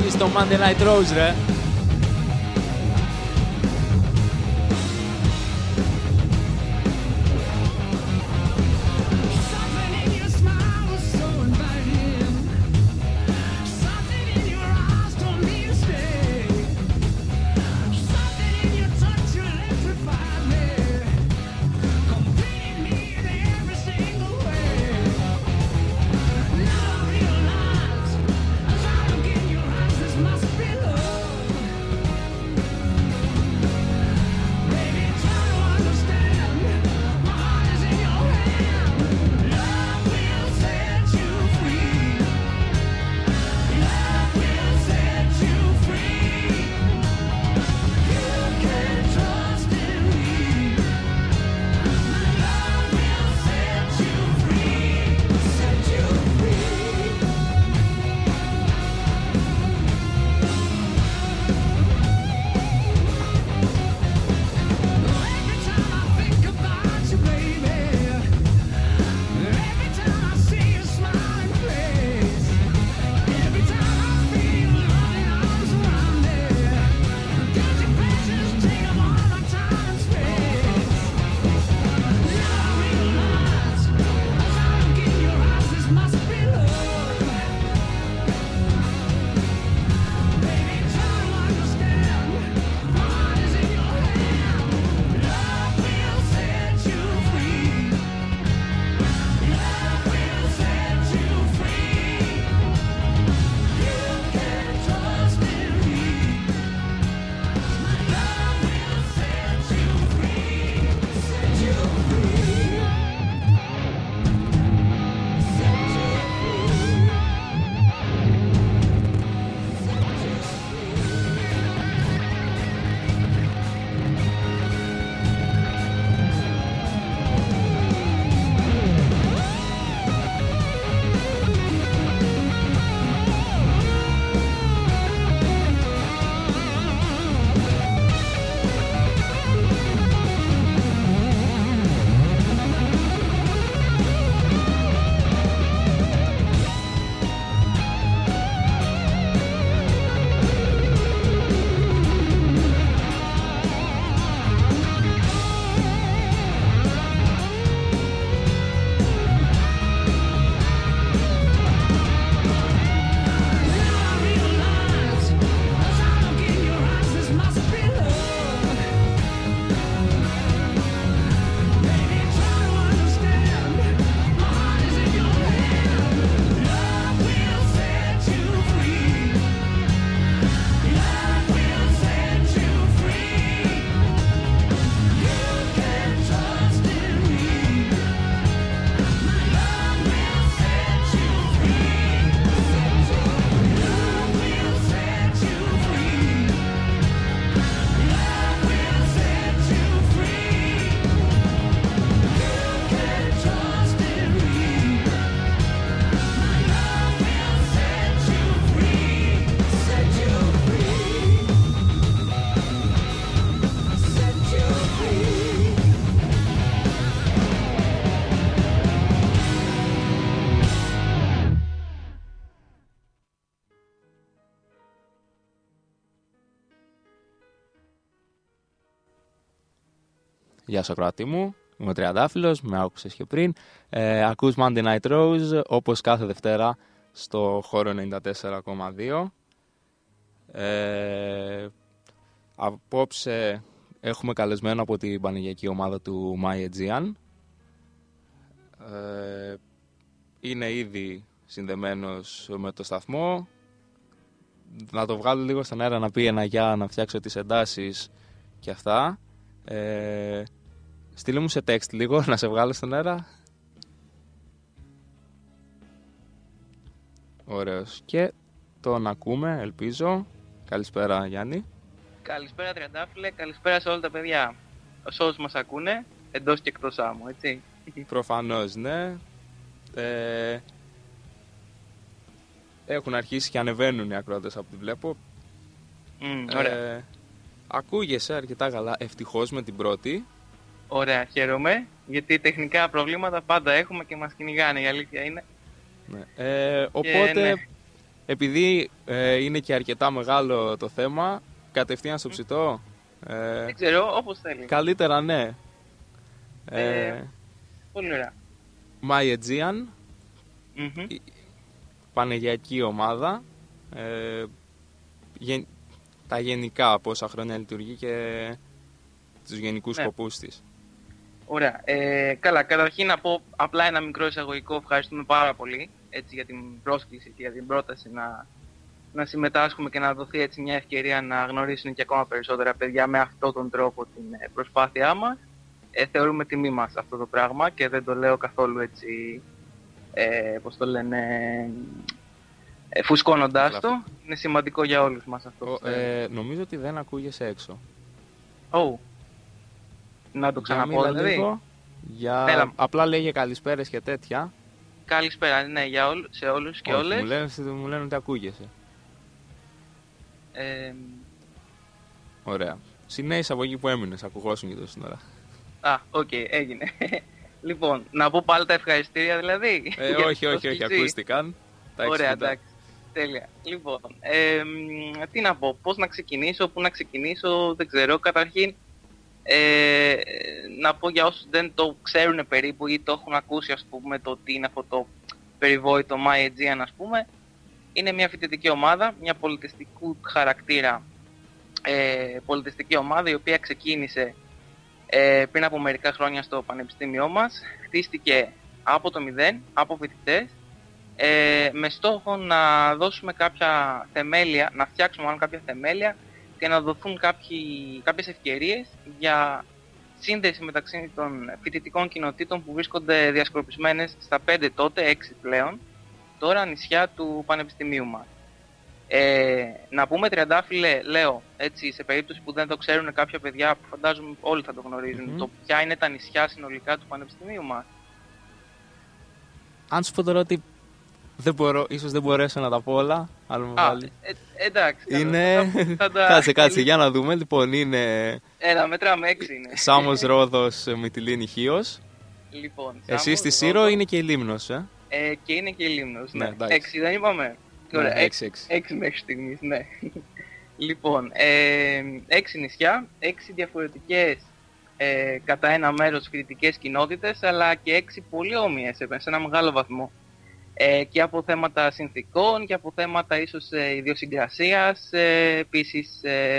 Τετάρτη στο Monday Night Rose, ρε. Γεια σου ακροατή μου, είμαι ο Τριαντάφυλλος, με άκουσες και πριν. Ακούς Monday Night Rose, όπως κάθε Δευτέρα, στο χώρο 94,2. Απόψε έχουμε καλεσμένο από την πανηγιακή ομάδα του My Aegean. Είναι ήδη συνδεμένος με το σταθμό. Να το βγάλω λίγο στον αέρα να πει ένα γεια, να φτιάξω τις εντάσεις και αυτά. Στείλε μου σε text λίγο να σε βγάλω στον αέρα. Ωραίος. Και τον ακούμε, ελπίζω. Καλησπέρα Γιάννη. Καλησπέρα Τριαντάφυλλε, καλησπέρα σε όλα τα παιδιά. Σε όσους μας ακούνε, εντός και εκτός άμμου, έτσι. Προφανώς, ναι. Έχουν αρχίσει και ανεβαίνουν οι ακροατές από ό,τι βλέπω. Ωραία. Ακούγεσαι αρκετά καλά, ευτυχώς με την πρώτη. Ωραία, χαίρομαι, γιατί τεχνικά προβλήματα πάντα έχουμε και μας κυνηγάνε, η αλήθεια είναι. Ναι. Οπότε, ναι. επειδή είναι και αρκετά μεγάλο το θέμα, κατευθείαν στο ψητό. Δεν ξέρω, όπως θέλει. Καλύτερα ναι. Πολύ ωραία. My Aegean, πανεγειακή ομάδα. Τα γενικά πόσα χρόνια λειτουργεί και τους γενικούς σκοπούς της. Ωραία. Καλά, καταρχήν να πω απλά ένα μικρό εισαγωγικό. Ευχαριστούμε πάρα πολύ έτσι, για την πρόσκληση και για την πρόταση να συμμετάσχουμε και να δοθεί έτσι μια ευκαιρία να γνωρίσουν και ακόμα περισσότερα παιδιά με αυτόν τον τρόπο την προσπάθειά μας. Θεωρούμε τιμή μας αυτό το πράγμα και δεν το λέω καθόλου έτσι, πώς το λένε, φουσκώνοντάς το. Είναι σημαντικό για όλους μας αυτό. Νομίζω ότι δεν ακούγεσαι έξω. Να το ξαναπώ δηλαδή. Λίγο, απλά λέγε καλησπέρες και τέτοια. Καλησπέρα, ναι, σε όλους και όλες. Μου λένε ότι ακούγεσαι. Ωραία. Συνέχισα από εκεί που έμεινες, ακουγόσουν και τόση ώρα. Οκ, έγινε. Λοιπόν, να πω πάλι τα ευχαριστήρια δηλαδή. Όχι, ακούστηκαν. Ωραία, εντάξει. Τέλεια. Λοιπόν, τι να πω, πώς να ξεκινήσω, πού να ξεκινήσω, δεν ξέρω. Καταρχήν, να πω για όσους δεν το ξέρουν περίπου ή το έχουν ακούσει, ας πούμε, το τι είναι αυτό το περιβόητο My Aegean, ας πούμε. Είναι μια φοιτητική ομάδα, μια πολιτιστικού χαρακτήρα πολιτιστική ομάδα, η οποία ξεκίνησε πριν από μερικά χρόνια στο πανεπιστήμιό μας. Χτίστηκε από το μηδέν, από φοιτητές, με στόχο να δώσουμε κάποια θεμέλια, να φτιάξουμε μάλλον κάποια θεμέλια και να δοθούν κάποιες ευκαιρίες για σύνδεση μεταξύ των φοιτητικών κοινοτήτων που βρίσκονται διασκορπισμένες στα 5 τότε, 6 πλέον, τώρα νησιά του πανεπιστημίου μας. Να πούμε τριαντάφυλλε, λέω, έτσι, σε περίπτωση που δεν το ξέρουν κάποια παιδιά που φαντάζομαι όλοι θα το γνωρίζουν, το ποια είναι τα νησιά συνολικά του πανεπιστημίου μας. Αν σου πω τώρα ότι ίσως δεν μπορέσω να τα πω όλα, αλλά εντάξει. Είναι... Κάτσε, για να δούμε. Λοιπόν, είναι... μετράμε, 6 είναι. Σάμος, Ρόδος, Μυτιλήνη, Χίος. Λοιπόν, εσύ στη Σύρο είναι και η Λίμνος, και είναι και η Λίμνος, ναι. 6 δεν είπαμε. Ωραία, 6 μέχρι στιγμής, ναι. Λοιπόν, 6 νησιά, 6 διαφορετικές κατά ένα μέρος φοιτητικές κοινότητες, αλλά και 6 πολύ όμοιες σε ένα μεγάλο βαθμό. Και από θέματα συνθηκών και από θέματα ίσως ιδιοσυγκρασίας, επίσης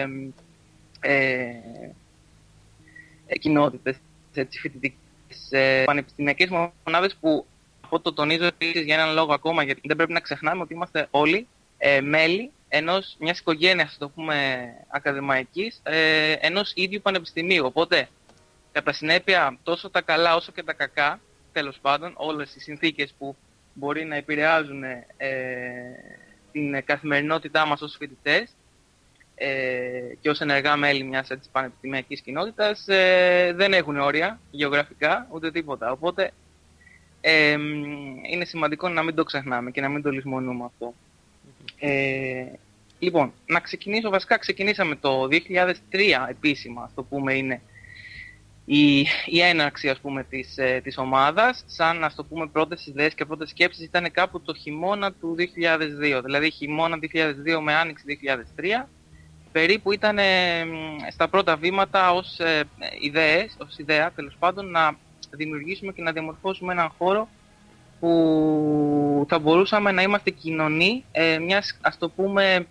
κοινότητες φοιτητικές, πανεπιστημιακές μονάδες που αυτό το τονίζω επίσης για έναν λόγο ακόμα, γιατί δεν πρέπει να ξεχνάμε ότι είμαστε όλοι μέλη μιας οικογένειας, ας το πούμε, ακαδημαϊκής, ενός ίδιου πανεπιστημίου. Οπότε, κατά συνέπεια, τόσο τα καλά όσο και τα κακά, τέλος πάντων, όλες οι συνθήκες που μπορεί να επηρεάζουν την καθημερινότητά μας ως φοιτητές και ως ενεργά μέλη μιας έτσι, πανεπιστημιακής κοινότητας, δεν έχουν όρια γεωγραφικά ούτε τίποτα. Οπότε είναι σημαντικό να μην το ξεχνάμε και να μην το λησμονούμε αυτό. Λοιπόν, να ξεκινήσω, βασικά ξεκινήσαμε το 2003 επίσημα, ας το πούμε, είναι η έναρξη, ας πούμε, της ομάδας. Σαν, ας το πούμε, πρώτες ιδέες και πρώτες σκέψεις ήταν κάπου το χειμώνα του 2002, δηλαδή χειμώνα 2002 με άνοιξη 2003. Περίπου ήταν στα πρώτα βήματα ως ιδέα, τέλος πάντων, να δημιουργήσουμε και να διαμορφώσουμε έναν χώρο που θα μπορούσαμε να είμαστε κοινωνοί μιας, ας το πούμε,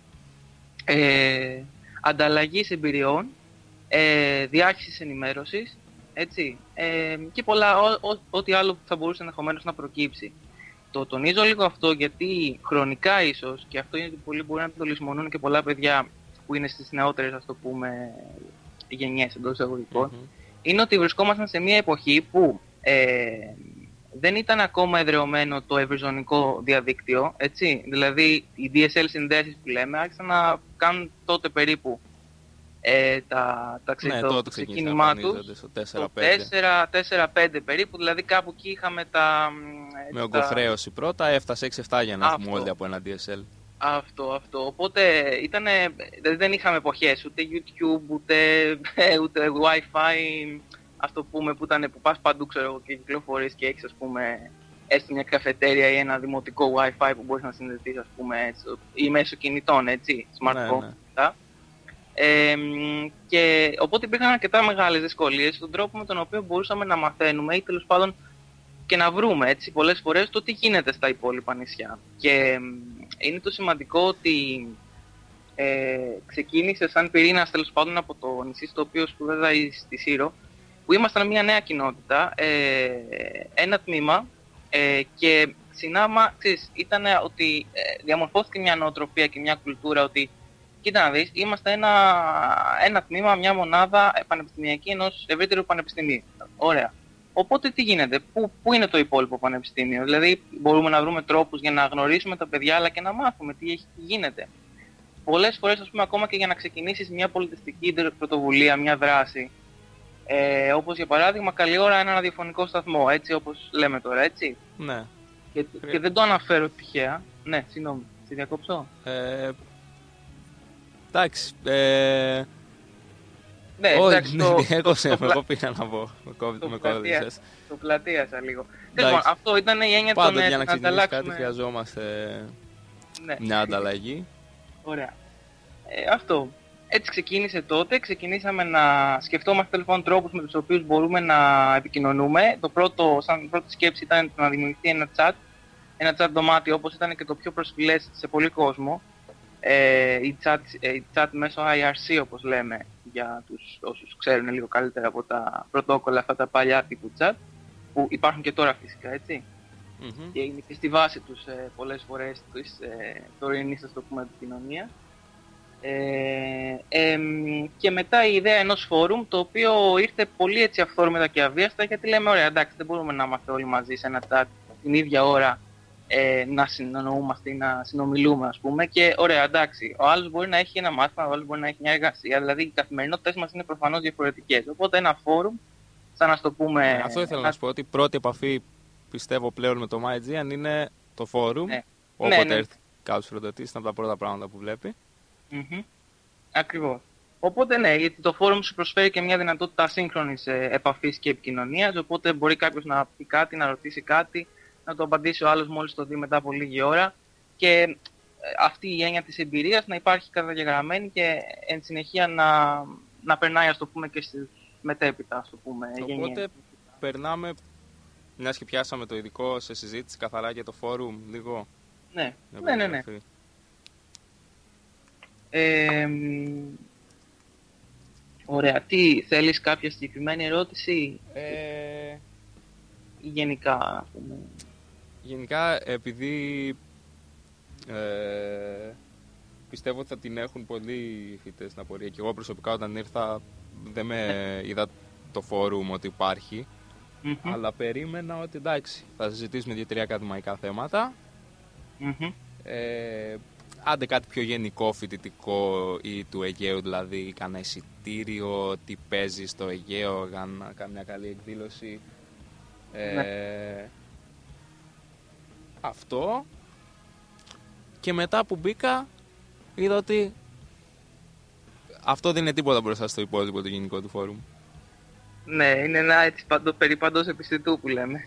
ανταλλαγής εμπειριών, διάχυσης ενημέρωσης, έτσι, και πολλά, ό,τι άλλο που θα μπορούσε ενδεχομένως να προκύψει. Το τονίζω λίγο αυτό γιατί χρονικά ίσως, και αυτό είναι ότι πολλοί μπορεί να το λησμονούν και πολλά παιδιά που είναι στις νεότερες, ας το πούμε, γενιές εντός εισαγωγικών, είναι ότι βρισκόμασταν σε μια εποχή που δεν ήταν ακόμα εδραιωμένο το ευρυζωνικό διαδίκτυο, έτσι. Δηλαδή οι DSL συνδέσεις που λέμε άρχισαν να κάνουν τότε περίπου το ξεκίνημά τους, το 4-5 περίπου, δηλαδή κάπου εκεί είχαμε με ογκοχρέωση πρώτα, έφτασε 6-7 για να έχουμε όλοι από ένα DSL. Αυτό. Οπότε δεν είχαμε εποχές, ούτε YouTube, ούτε Wi-Fi, ας το πούμε, που πας παντού, ξέρω, και κυκλοφορείς και έχεις, ας πούμε, έστω μια καφετέρια ή ένα δημοτικό Wi-Fi που μπορείς να συνδεθείς, ας πούμε, έτσι, ή μέσω κινητών, έτσι, smartphone. Ναι. Και οπότε υπήρχαν αρκετά μεγάλες δυσκολίες στον τρόπο με τον οποίο μπορούσαμε να μαθαίνουμε ή τέλος πάντων και να βρούμε, έτσι, πολλές φορές το τι γίνεται στα υπόλοιπα νησιά. Και είναι το σημαντικό ότι ξεκίνησε σαν πυρήνας τέλος πάντων από το νησί στο οποίο σπούδαζα στη Σύρο, που ήμασταν μια νέα κοινότητα, ένα τμήμα, και συνάμα, ξέρεις, ήταν ότι διαμορφώθηκε μια νοοτροπία και μια κουλτούρα ότι, κοίτα να δεις, είμαστε ένα τμήμα, μια μονάδα πανεπιστημιακή ενός ευρύτερου πανεπιστημίου. Ωραία. Οπότε τι γίνεται, πού είναι το υπόλοιπο πανεπιστήμιο? Δηλαδή μπορούμε να βρούμε τρόπους για να γνωρίσουμε τα παιδιά αλλά και να μάθουμε τι γίνεται. Πολλές φορές, ας πούμε, ακόμα και για να ξεκινήσεις μια πολιτιστική πρωτοβουλία, μια δράση, όπως για παράδειγμα καλή ώρα ένα ραδιοφωνικό σταθμό, έτσι όπως λέμε τώρα, έτσι. Ναι. Και δεν το αναφέρω τυχαία. Ναι, συγγνώμη, σε διακόψω. Εντάξει. Ναι, εντάξει, εγώ πήγα να πω. Με κόβεις. Το πλατείασα λίγο. Λοιπόν, αυτό ήταν η έννοια των πάντοτε για να ξεκινήσει κάτι χρειαζόμαστε μια ανταλλαγή. Ωραία. Αυτό. Έτσι ξεκίνησε τότε. Ξεκινήσαμε να σκεφτόμαστε τέλος πάντων τρόπους με τους οποίους μπορούμε να επικοινωνούμε. Σαν πρώτη σκέψη ήταν να δημιουργηθεί ένα chat δωμάτιο, όπως ήταν και το πιο προσφυλές σε πολύ κόσμο. Η chat μέσω IRC, όπως λέμε, για όσους ξέρουν λίγο καλύτερα από τα πρωτόκολλα αυτά τα παλιά τύπου chat, που υπάρχουν και τώρα φυσικά, έτσι. Και είναι και στη βάση τους πολλές φορές της τωρινής, ας το πούμε, επικοινωνίας. Και μετά η ιδέα ενός φόρουμ, το οποίο ήρθε πολύ έτσι αυθόρμητα και αβίαστα, γιατί λέμε, ωραία, εντάξει, δεν μπορούμε να είμαστε όλοι μαζί σε ένα chat την ίδια ώρα, να συνεννοούμαστε ή να συνομιλούμε, ας πούμε, και ωραία, εντάξει, ο άλλος μπορεί να έχει ένα μάθημα, ο άλλος μπορεί να έχει μια εργασία, δηλαδή οι καθημερινότητες μας είναι προφανώς διαφορετικές. Οπότε ένα φόρουμ, σαν να το πούμε... Αυτό ήθελα να σου πω, ότι η πρώτη επαφή, πιστεύω, πλέον με το MyGean είναι το φόρουμ, όποτε έρθει κάποιος φροντοτής, είναι από τα πρώτα πράγματα που βλέπει. Ακριβώς. Οπότε ναι, γιατί το φόρουμ σου προσφέρει και μια δυνατότητα ασύγχρονης επαφής και επικοινωνίας, οπότε μπορεί κάποιος να πει κάτι, να ρωτήσει κάτι, να το απαντήσει ο άλλος μόλις το δει μετά από λίγη ώρα, και αυτή η έννοια της εμπειρίας να υπάρχει καταγεγραμμένη και εν συνεχεία να περνάει, ας το πούμε, και στις μετέπειτα, ας το πούμε, γενιές. Οπότε περνάμε, μιας και πιάσαμε το ειδικό σε συζήτηση καθαρά για το φόρουμ λίγο. Ναι. Ωραία. Τι, θέλεις κάποια συγκεκριμένη ερώτηση ή γενικά, ας πούμε? Γενικά, επειδή πιστεύω ότι θα την έχουν πολλοί φοιτητές στην απορία, και εγώ προσωπικά όταν ήρθα δεν είδα το φόρουμ ότι υπάρχει, αλλά περίμενα ότι εντάξει, θα συζητήσουμε 2-3 ακαδημαϊκά θέματα, άντε κάτι πιο γενικό φοιτητικό ή του Αιγαίου, δηλαδή κανένα εισιτήριο, τι παίζει στο Αιγαίο, καμιά καλή εκδήλωση. Αυτό. Και μετά που μπήκα είδα ότι αυτό δεν είναι τίποτα μπροστά στο υπόλοιπο το γενικό του φόρουμ. Ναι, είναι ένα έτσι περιπαντός επιστητού που λέμε.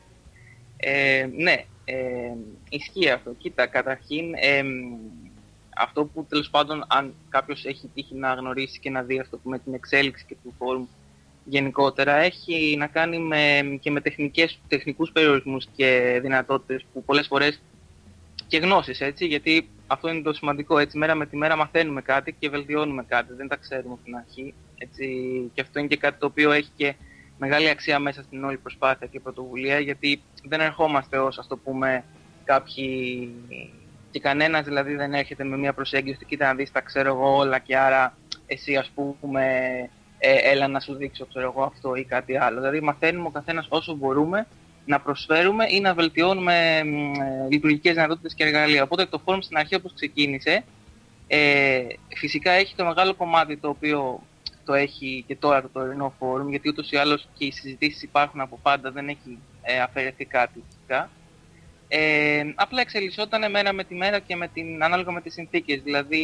Ναι, ισχύει αυτό. Κοίτα, καταρχήν αυτό που τέλος πάντων, αν κάποιος έχει τύχει να γνωρίσει και να δει, ας το πούμε, την εξέλιξη και του φόρουμ γενικότερα, έχει να κάνει και με τεχνικούς περιορισμούς και δυνατότητες που πολλές φορές, και γνώσεις, έτσι, γιατί αυτό είναι το σημαντικό, έτσι, μέρα με τη μέρα μαθαίνουμε κάτι και βελτιώνουμε κάτι, δεν τα ξέρουμε από την αρχή, έτσι, και αυτό είναι και κάτι το οποίο έχει και μεγάλη αξία μέσα στην όλη προσπάθεια και πρωτοβουλία, γιατί δεν ερχόμαστε ως, ας το πούμε, κάποιοι, και κανένας δηλαδή δεν έρχεται με μια προσέγγιση ότι κοίτα να δεις, τα ξέρω εγώ όλα και άρα εσύ, ας πούμε, έλα να σου δείξω, ξέρω εγώ, αυτό ή κάτι άλλο. Δηλαδή μαθαίνουμε ο καθένας όσο μπορούμε να προσφέρουμε ή να βελτιώνουμε λειτουργικές δυνατότητες και εργαλεία. Οπότε το φόρουμ στην αρχή, όπως ξεκίνησε, φυσικά έχει το μεγάλο κομμάτι το οποίο το έχει και τώρα το τωρινό φόρουμ, γιατί ούτως ή άλλως και οι συζητήσεις υπάρχουν από πάντα, δεν έχει αφαιρεθεί κάτι φυσικά. Απλά εξελισσόταν μέρα με τη μέρα και ανάλογα με τις συνθήκες, δηλαδή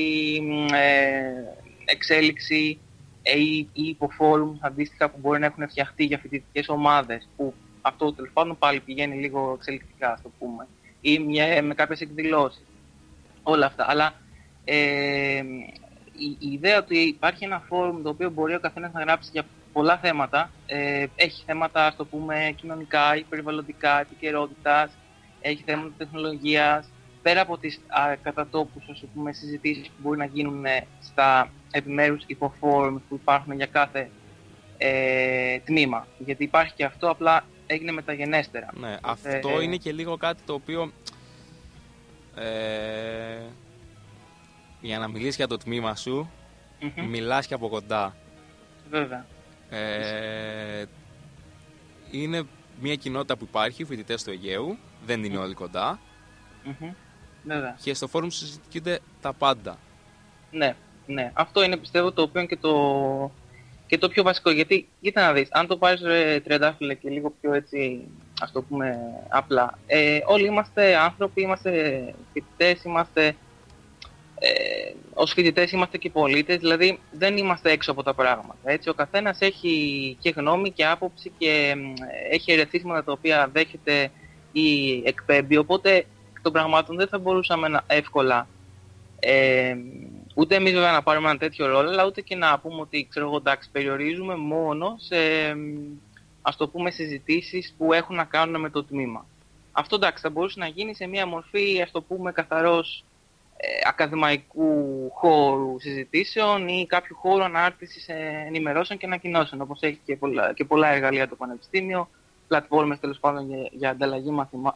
εξέλιξη ή υποφόρουμ αντίστοιχα που μπορεί να έχουν φτιαχτεί για φοιτητικές ομάδες, που αυτό τέλος πάντων πάλι πηγαίνει λίγο εξελικτικά, ας το πούμε, ή με κάποιες εκδηλώσεις, όλα αυτά. Αλλά η ιδέα ότι υπάρχει ένα φόρουμ το οποίο μπορεί ο καθένας να γράψει για πολλά θέματα, έχει θέματα, ας το πούμε, κοινωνικά ή περιβαλλοντικά, επικαιρότητας, έχει θέματα τεχνολογίας, πέρα από τις κατά τόπους, ας πούμε, συζητήσεις που μπορεί να γίνουν στα επιμέρους υποφόρουμ που υπάρχουν για κάθε τμήμα. Γιατί υπάρχει και αυτό, απλά έγινε μεταγενέστερα. Ναι, αυτό είναι και λίγο κάτι το οποίο για να μιλήσεις για το τμήμα σου, μιλάς και από κοντά. Βέβαια. Είναι μια κοινότητα που υπάρχει, φοιτητές του Αιγαίου, δεν είναι όλοι κοντά. Βέβαια. Και στο φόρουμ συζητιούνται τα πάντα. Ναι. Αυτό είναι, πιστεύω, το οποίο και το πιο βασικό. Γιατί, κοίτα να δεις, αν το πάρεις, Τριαντάφυλλε, και λίγο πιο έτσι, ας το πούμε απλά, όλοι είμαστε άνθρωποι, είμαστε φοιτητές, ως φοιτητές είμαστε και πολίτες, δηλαδή δεν είμαστε έξω από τα πράγματα. Έτσι, ο καθένας έχει και γνώμη και άποψη και έχει ερεθίσματα τα οποία δέχεται ή εκπέμπει, οπότε των πραγμάτων δεν θα μπορούσαμε εύκολα ούτε εμείς βέβαια να πάρουμε ένα τέτοιο ρόλο, αλλά ούτε και να πούμε ότι, ξέρω εγώ, εντάξει, περιορίζουμε μόνο σε, ας το πούμε, συζητήσεις που έχουν να κάνουν με το τμήμα. Αυτό, εντάξει, θα μπορούσε να γίνει σε μια μορφή, ας το πούμε, καθαρός ακαδημαϊκού χώρου συζητήσεων ή κάποιου χώρου ανάρτησης ενημερώσεων και ανακοινώσεων, όπως έχει και πολλά εργαλεία το Πανεπιστήμιο, πλατφόρμες τέλος πάντων για ανταλλαγή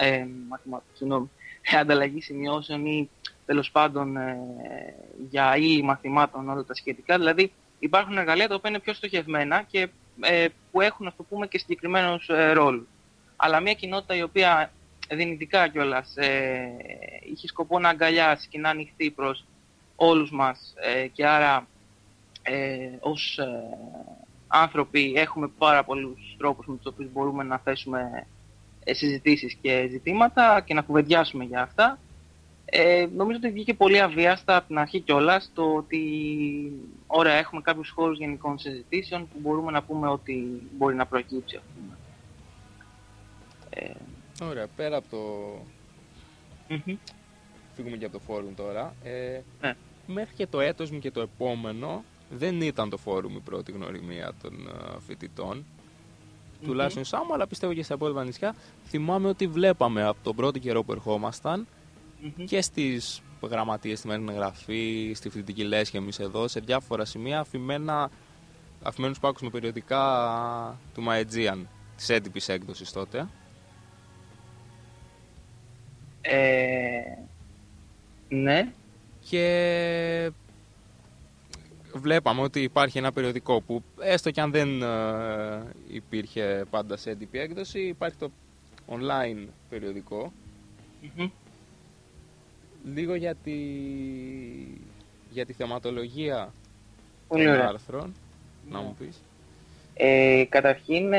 ανταλλαγή σημειώσεων ή τέλος πάντων για ύλη μαθημάτων, όλα τα σχετικά. Δηλαδή υπάρχουν εργαλεία τα οποία είναι πιο στοχευμένα και που έχουν, ας το πούμε, και συγκεκριμένους ρόλους. Αλλά μια κοινότητα η οποία δυνητικά κιόλας είχε σκοπό να αγκαλιάσει και να ανοιχτεί προς όλους μας και άρα ως άνθρωποι έχουμε πάρα πολλούς τρόπους με τους οποίους μπορούμε να θέσουμε συζητήσεις και ζητήματα και να κουβεντιάσουμε για αυτά. Νομίζω ότι βγήκε πολύ αβίαστα από την αρχή κιόλας το ότι ωραία, έχουμε κάποιους χώρους γενικών συζητήσεων που μπορούμε να πούμε ότι μπορεί να προκύψει, ας πούμε. Ωραία, πέρα από το... Φύγουμε και από το φόρουμ τώρα. Ναι. Μέχρι και το έτος μου και το επόμενο δεν ήταν το φόρουμ η πρώτη γνωριμία των φοιτητών. Τουλάχιστον Σάμου, αλλά πιστεύω και στα υπόλοιπα νησιά. Θυμάμαι ότι βλέπαμε από τον πρώτο καιρό που ερχόμασταν και στις γραμματείες, στη Μερινογραφή, στη φοιτητική λέσχη, εμείς εδώ, σε διάφορα σημεία αφημένους πάκους με περιοδικά του My Aegean, της έντυπης έκδοσης τότε. Ναι. Και βλέπαμε ότι υπάρχει ένα περιοδικό που έστω και αν δεν υπήρχε πάντα σε έντυπη έκδοση, υπάρχει το online περιοδικό. Λίγο για τη θεματολογία των άρθρων, να μου πεις. Καταρχήν,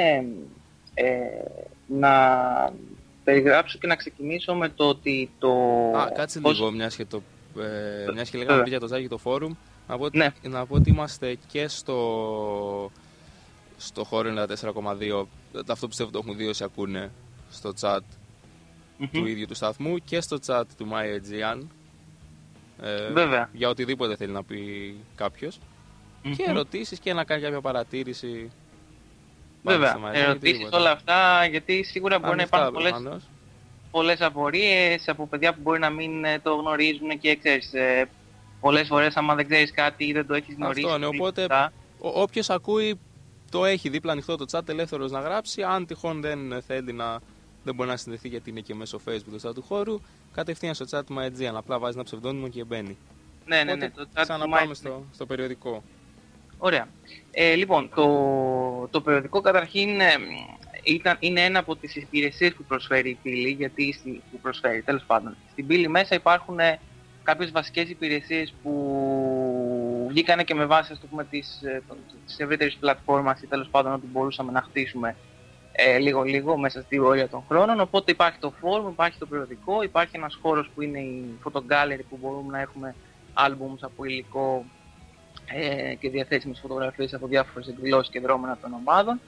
να περιγράψω και να ξεκινήσω με το ότι το... Κάτσε λίγο, μιας και λέγαμε για το Ζάγι το φόρουμ, να πω ότι είμαστε και στο χώρο 94,2, αυτό πιστεύω το έχουν δει όσοι ακούνε στο chat του ίδιου του σταθμού και στο chat του My Aegean, για οτιδήποτε θέλει να πει κάποιος, και ερωτήσεις και να κάνει κάποια παρατήρηση. Βέβαια, ερωτήσεις, όλα αυτά, γιατί σίγουρα μπορεί να υπάρχουν πολλές απορίες από παιδιά που μπορεί να μην το γνωρίζουν και ξέρεις, πολλές φορές άμα δεν ξέρεις κάτι ή δεν το έχεις γνωρίσει. Αυτό, ναι, οπότε όποιος ακούει το έχει δίπλα ανοιχτό το chat, ελεύθερος να γράψει. Αν τυχόν δεν θέλει δεν μπορεί να συνδεθεί γιατί είναι και μέσω Facebook το chat του χώρου, κατευθείαν στο chat του My Aegean, απλά βάζει ένα ψευδόνυμο και μπαίνει. Ναι, το chat ξαναπάμε στο περιοδικό. Ωραία. Λοιπόν, το περιοδικό καταρχήν είναι ένα από τις υπηρεσίες που προσφέρει η πύλη, γιατί που προσφέρει, τέλος πάντων. Στην πύλη μέσα υπάρχουν κάποιες βασικές υπηρεσίες που βγήκανε και με βάση, ας το πούμε, της ευρύτερης πλατφόρμας ή τέλος πάντων ότι μπορούσαμε να χτίσουμε λίγο μέσα στη όρια των χρόνων. Οπότε υπάρχει το forum, υπάρχει το περιοδικό, υπάρχει ένας χώρος που είναι η photogallery που μπορούμε να έχουμε albums από υλικό και διαθέσιμες φωτογραφίες από διάφορες εκδηλώσεις και δρόμενα των ομάδων.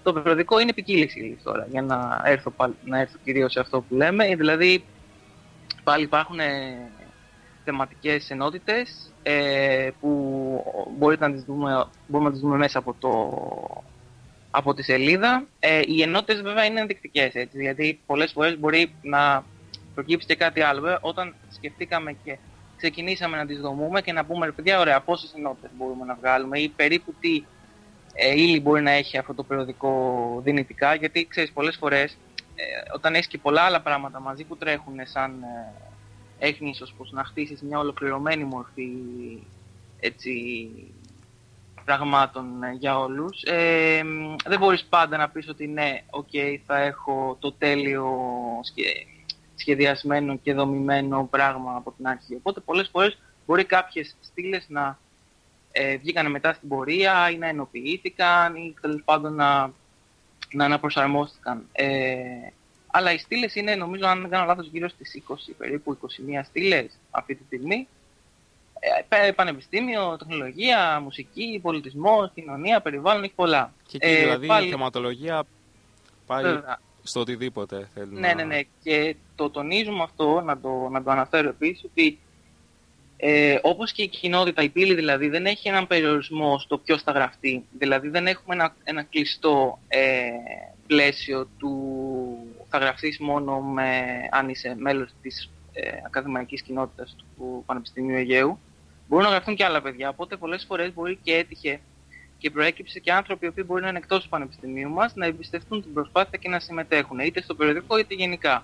το περιοδικό είναι ποικίλης ύλης τώρα, για να έρθω κυρίως σε αυτό που λέμε. Δηλαδή, πάλι υπάρχουν θεματικές ενότητες που μπορούμε να τις δούμε μέσα από τη σελίδα. Οι ενότητες βέβαια είναι ενδεικτικές, έτσι, γιατί πολλές φορές μπορεί να προκύψει και κάτι άλλο. Βέβαια, όταν σκεφτήκαμε και ξεκινήσαμε να τις δομούμε και να πούμε, παιδιά, ωραία, πόσες ενότητες μπορούμε να βγάλουμε ή περίπου τι ύλη μπορεί να έχει αυτό το περιοδικό δυνητικά, γιατί ξέρεις, πολλές φορές όταν έχεις και πολλά άλλα πράγματα μαζί που τρέχουν σαν έχει ίσως πως να χτίσεις μια ολοκληρωμένη μορφή, έτσι, πραγμάτων για όλους, δεν μπορείς πάντα να πεις ότι ναι, θα έχω το τέλειο σχεδιασμένο και δομημένο πράγμα από την αρχή. Οπότε πολλές φορές μπορεί κάποιες στήλες να βγήκαν μετά στην πορεία ή να ενοποιήθηκαν ή τέλος πάντων να αναπροσαρμόστηκαν. Αλλά οι στήλες είναι, νομίζω, αν δεν κάνω λάθος, γύρω στις 20, περίπου 21 στήλες αυτή τη στιγμή. Πανεπιστήμιο, τεχνολογία, μουσική, πολιτισμός, κοινωνία, περιβάλλον, έχει πολλά. Και εκεί δηλαδή η θεματολογία πάει στο οτιδήποτε θέλει. Ναι. Και το τονίζουμε αυτό, να το αναφέρω επίσης, ότι όπως και η κοινότητα, η πύλη δηλαδή, δεν έχει έναν περιορισμό στο ποιος θα γραφτεί. Δηλαδή δεν έχουμε ένα κλειστό πλαίσιο του θα γραφτείς μόνο αν είσαι μέλος της ακαδημαϊκής κοινότητας του Πανεπιστημίου Αιγαίου. Μπορούν να γραφτούν και άλλα παιδιά, οπότε πολλές φορές μπορεί και έτυχε και προέκυψε και άνθρωποι οι οποίοι μπορεί να είναι εκτός του Πανεπιστημίου μας να εμπιστευτούν την προσπάθεια και να συμμετέχουν, είτε στο περιοδικό είτε γενικά.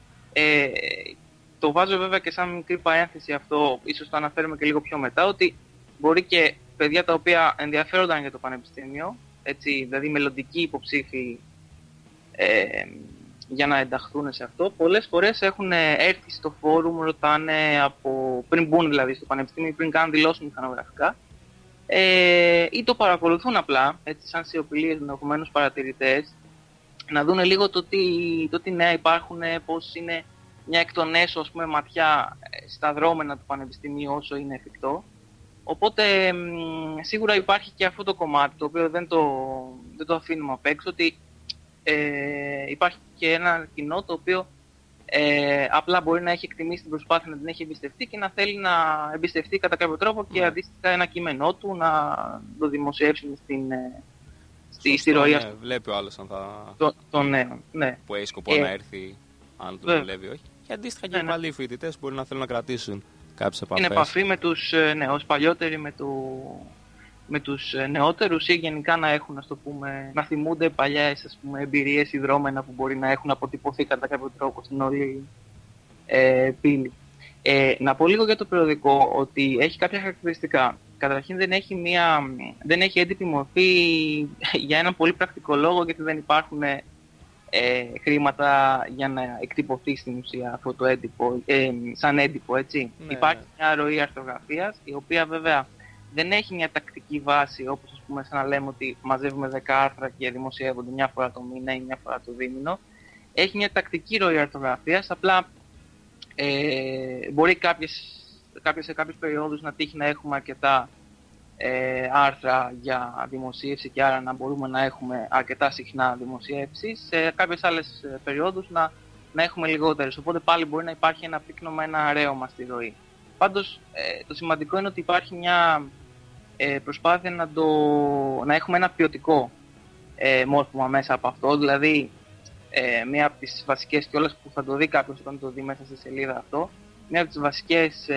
Το βάζω βέβαια και σαν μικρή παρένθεση αυτό, ίσως το αναφέρουμε και λίγο πιο μετά, ότι μπορεί και παιδιά τα οποία ενδιαφέρονταν για το Πανεπιστήμιο, έτσι, δηλαδή μελλοντικοί υποψήφοι για να ενταχθούν σε αυτό, πολλές φορές έχουν έρθει στο φόρουμ, ρωτάνε πριν μπουν δηλαδή στο Πανεπιστήμιο, πριν καν δηλώσουν μηχανογραφικά, ή το παρακολουθούν απλά, έτσι, σαν σιωπηλοί ενδεχομένως παρατηρητές, να δουν λίγο το τι νέα υπάρχουν, πώς είναι μια εκ των έσω, ας πούμε, ματιά στα δρόμενα του Πανεπιστημίου όσο είναι εφικτό. Οπότε σίγουρα υπάρχει και αυτό το κομμάτι, το οποίο δεν το αφήνουμε απ' έξω, ότι υπάρχει και ένα κοινό το οποίο απλά μπορεί να έχει εκτιμήσει την προσπάθεια, να την έχει εμπιστευτεί και να θέλει να εμπιστευτεί κατά κάποιο τρόπο και αντίστοιχα ένα κείμενό του να το δημοσιεύσουμε στη ροή. Ναι, βλέπει ο άλλος αν το νέο, ναι. Που έχει σκοπό να έρθει, αν το δουλεύει όχι. Και αντίστοιχα και πάλι οι φοιτητές μπορεί να θέλουν να κρατήσουν κάποιες επαφές. Είναι επαφή με τους ως παλιότεροι με τους νεότερους ή γενικά να έχουν, ας το πούμε, να θυμούνται παλιές, ας πούμε, εμπειρίες ή δρόμενα που μπορεί να έχουν αποτυπωθεί κατά κάποιο τρόπο στην όλη πύλη. Να πω λίγο για το περιοδικό ότι έχει κάποια χαρακτηριστικά. Καταρχήν δεν έχει έντυπη μορφή για έναν πολύ πρακτικό λόγο, γιατί δεν υπάρχουν χρήματα για να εκτυπωθεί στην ουσία αυτό το έντυπο, σαν έντυπο, έτσι. Ναι, υπάρχει μια ροή αρθρογραφίας, η οποία βέβαια δεν έχει μια τακτική βάση, όπως ας πούμε σαν να λέμε ότι μαζεύουμε 10 άρθρα και δημοσιεύονται μια φορά το μήνα ή μια φορά το δίμηνο. Έχει μια τακτική ροή αρθρογραφίας, απλά μπορεί σε κάποιες περιόδους να τύχει να έχουμε αρκετά άρθρα για δημοσίευση και άρα να μπορούμε να έχουμε αρκετά συχνά δημοσιεύσεις. Σε κάποιες άλλες περιόδους να έχουμε λιγότερες, οπότε πάλι μπορεί να υπάρχει ένα πύκνωμα, ένα ρέωμα στη ροή. Πάντως το σημαντικό είναι ότι υπάρχει μια προσπάθεια να έχουμε ένα ποιοτικό μόρφωμα μέσα από αυτό, δηλαδή μία από τις βασικές κιόλας που θα το δει κάποιος όταν το δει μέσα στη σελίδα αυτό, μία από τις βασικές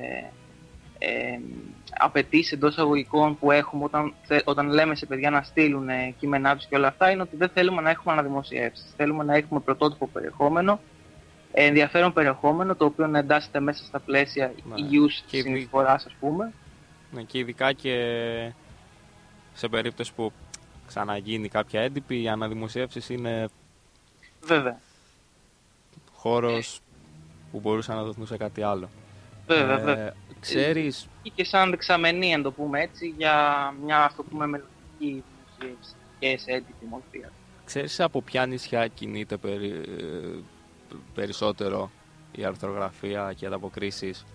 απαιτήσεις εντός αγωγικών που έχουμε όταν λέμε σε παιδιά να στείλουν κείμενά τους και όλα αυτά, είναι ότι δεν θέλουμε να έχουμε αναδημοσιεύσεις. Θέλουμε να έχουμε πρωτότυπο περιεχόμενο, ενδιαφέρον περιεχόμενο, το οποίο να εντάσσεται μέσα στα πλαίσια υγιούς συνεισφοράς, ας πούμε. Ναι, και ειδικά και σε περίπτωση που ξαναγίνει κάποια έντυπη, οι αναδημοσιεύσεις είναι βέβαια χώρος που μπορούσαν να δοθούν σε κάτι άλλο. Βέβαια. Ξέρεις... Και σαν δεξαμενή, αν το πούμε έτσι, για μια, ας το πούμε, μελλοντική δημοσίευση και σε έντυπη μορφή. Ξέρεις από ποια νησιά κινείται περισσότερο η αρθρογραφία και οι ανταποκρίσεις?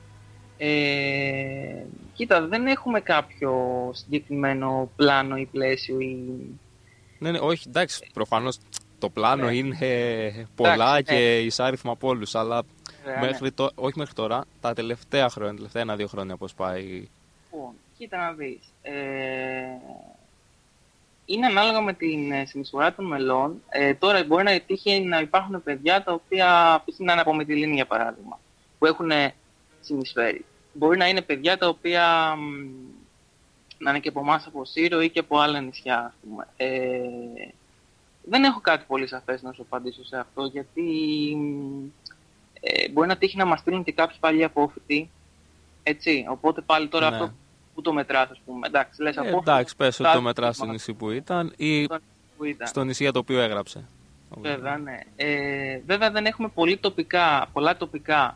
Κοίτα, δεν έχουμε κάποιο συγκεκριμένο πλάνο ή πλαίσιο ή Ναι, όχι, εντάξει, προφανώς το πλάνο είναι πολλά και εισάριθμα από όλους, αλλά όχι μέχρι τώρα, τα τελευταία 1-2 χρόνια πώς πάει. Κοίτα να δεις. Είναι ανάλογα με την συνεισφορά των μελών. Τώρα μπορεί να τύχει να υπάρχουν παιδιά τα οποία να είναι από Μυτιλήνη, για παράδειγμα, που έχουν συνεισφέρει. Μπορεί να είναι παιδιά τα οποία να είναι και από εμάς, από Σύρο ή και από άλλα νησιά, ας πούμε. Δεν έχω κάτι πολύ σαφές να σου απαντήσω σε αυτό, γιατί μπορεί να τύχει να μας στείλουν και κάποιοι παλιοί απόφοιτοι, έτσι. Οπότε πάλι τώρα αυτό που το μετράς, ας πούμε. Εντάξει, λες απόφοιτοι. Εντάξει, πες ότι το μετράς στο νησί που ήταν ή στο νησί για το οποίο έγραψε. Βέβαια, ναι. Βέβαια δεν έχουμε πολλά τοπικά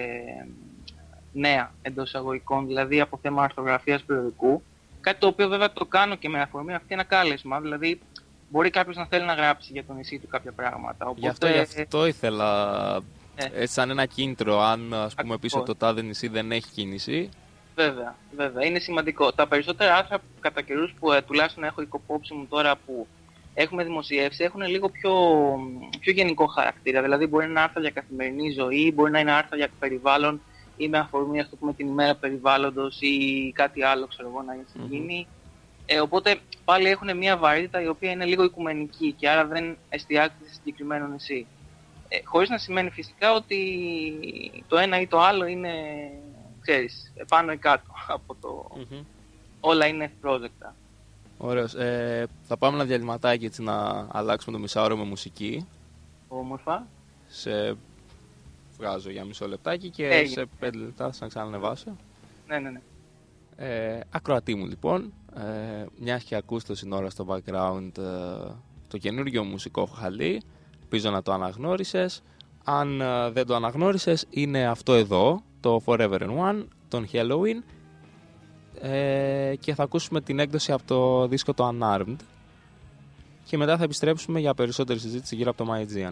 νέα εντός εισαγωγικών, δηλαδή από θέμα αρθρογραφίας περιοδικού. Κάτι το οποίο βέβαια το κάνω και με αφορμή αυτή ένα κάλεσμα, δηλαδή μπορεί κάποιος να θέλει να γράψει για το νησί του κάποια πράγματα. Οπότε... Γι' αυτό ήθελα, σαν ένα κίνητρο, αν ας πούμε πίσω το τάδε νησί δεν έχει κίνηση. Βέβαια, είναι σημαντικό. Τα περισσότερα άρθρα κατά καιρούς που τουλάχιστον έχω υπόψη μου τώρα που έχουμε δημοσιεύσει έχουν λίγο πιο γενικό χαρακτήρα. Δηλαδή μπορεί να είναι άρθρα για καθημερινή ζωή, μπορεί να είναι άρθρα για περιβάλλον ή με αφορμή, ας το πούμε, την ημέρα περιβάλλοντος ή κάτι άλλο, ξέρω εγώ, να γίνει. Οπότε πάλι έχουν μια βαρύτητα η οποία είναι λίγο οικουμενική και άρα δεν εστιάζεται σε συγκεκριμένο νησί. Χωρίς να σημαίνει φυσικά ότι το ένα ή το άλλο είναι, ξέρεις, πάνω ή κάτω από το... Όλα είναι ευπρόσδεκτα. Ωραίος. Θα πάμε ένα διαλυματάκι έτσι να αλλάξουμε το μισάωρο με μουσική. Όμορφα. Σε βγάζω για μισό λεπτάκι και σε 5 λεπτά θα ξανανεβάσω. Ναι. Ακροατή μου λοιπόν, μιας και ακούς το σύνορα στο background το καινούργιο μουσικό χαλί, ελπίζω να το αναγνώρισες. Αν δεν το αναγνώρισες, είναι αυτό εδώ, το Forever in One, τον Halloween, και θα ακούσουμε την έκδοση από το δίσκο το Unarmed και μετά θα επιστρέψουμε για περισσότερη συζήτηση γύρω από το My Aegean.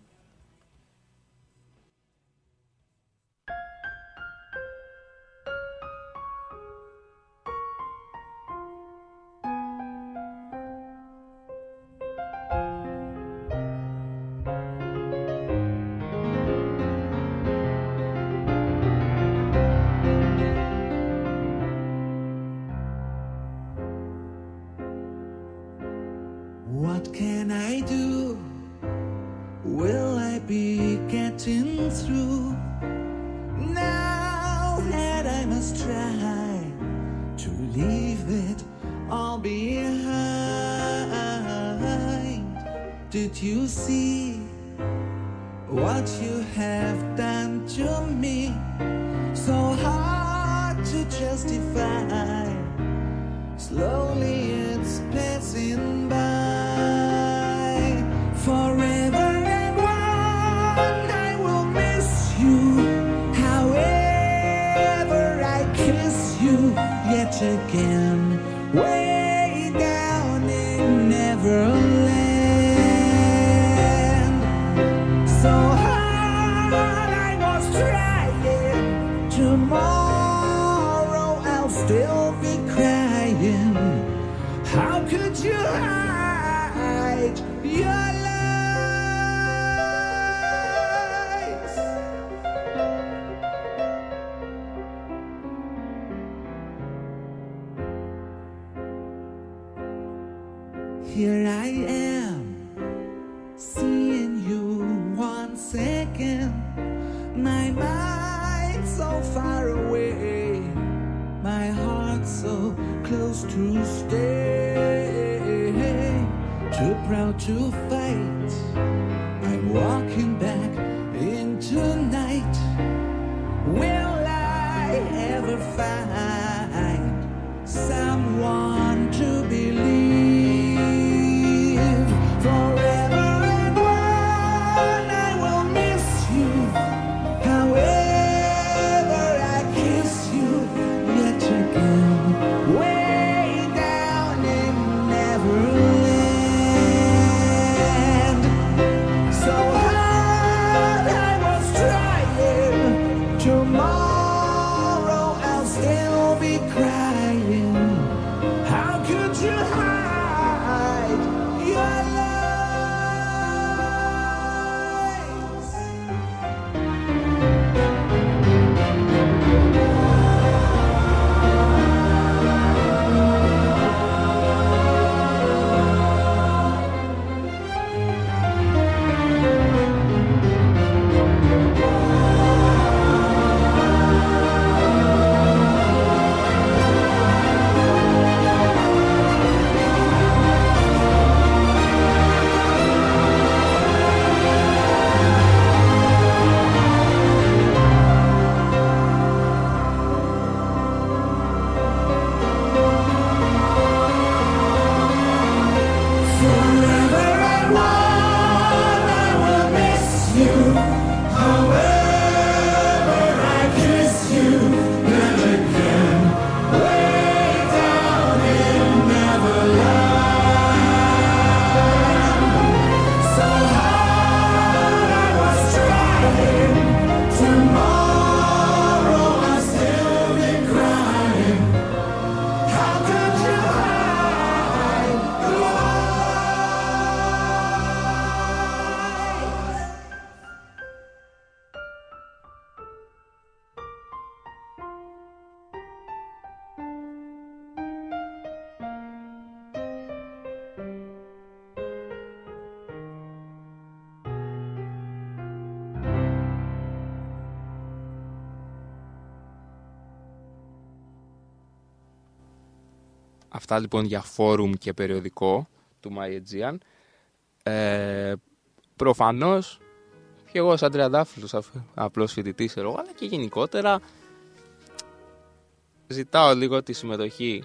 What can I do? Will I be getting through? Now that I must try to leave it all behind. Did you see what you have done to me? So hard to justify. Slowly it's passing by. Forever and one, I will miss you. However I kiss you yet again, way down in Neverland. So hard I was trying, tomorrow I'll still be crying. How could you hide your lies? Here I am, seeing you once again. My mind so far away, my heart so close to stay. Too proud to fight, I'm walking back into night. Will I ever find someone to believe? Forever and one, I will miss you. However I kiss you yet again, way down in Neverland. Αυτά λοιπόν για φόρουμ και περιοδικό του My Aegean. Προφανώς και εγώ σαν τριαντάφυλλος, απλός φοιτητής, αλλά και γενικότερα ζητάω λίγο τη συμμετοχή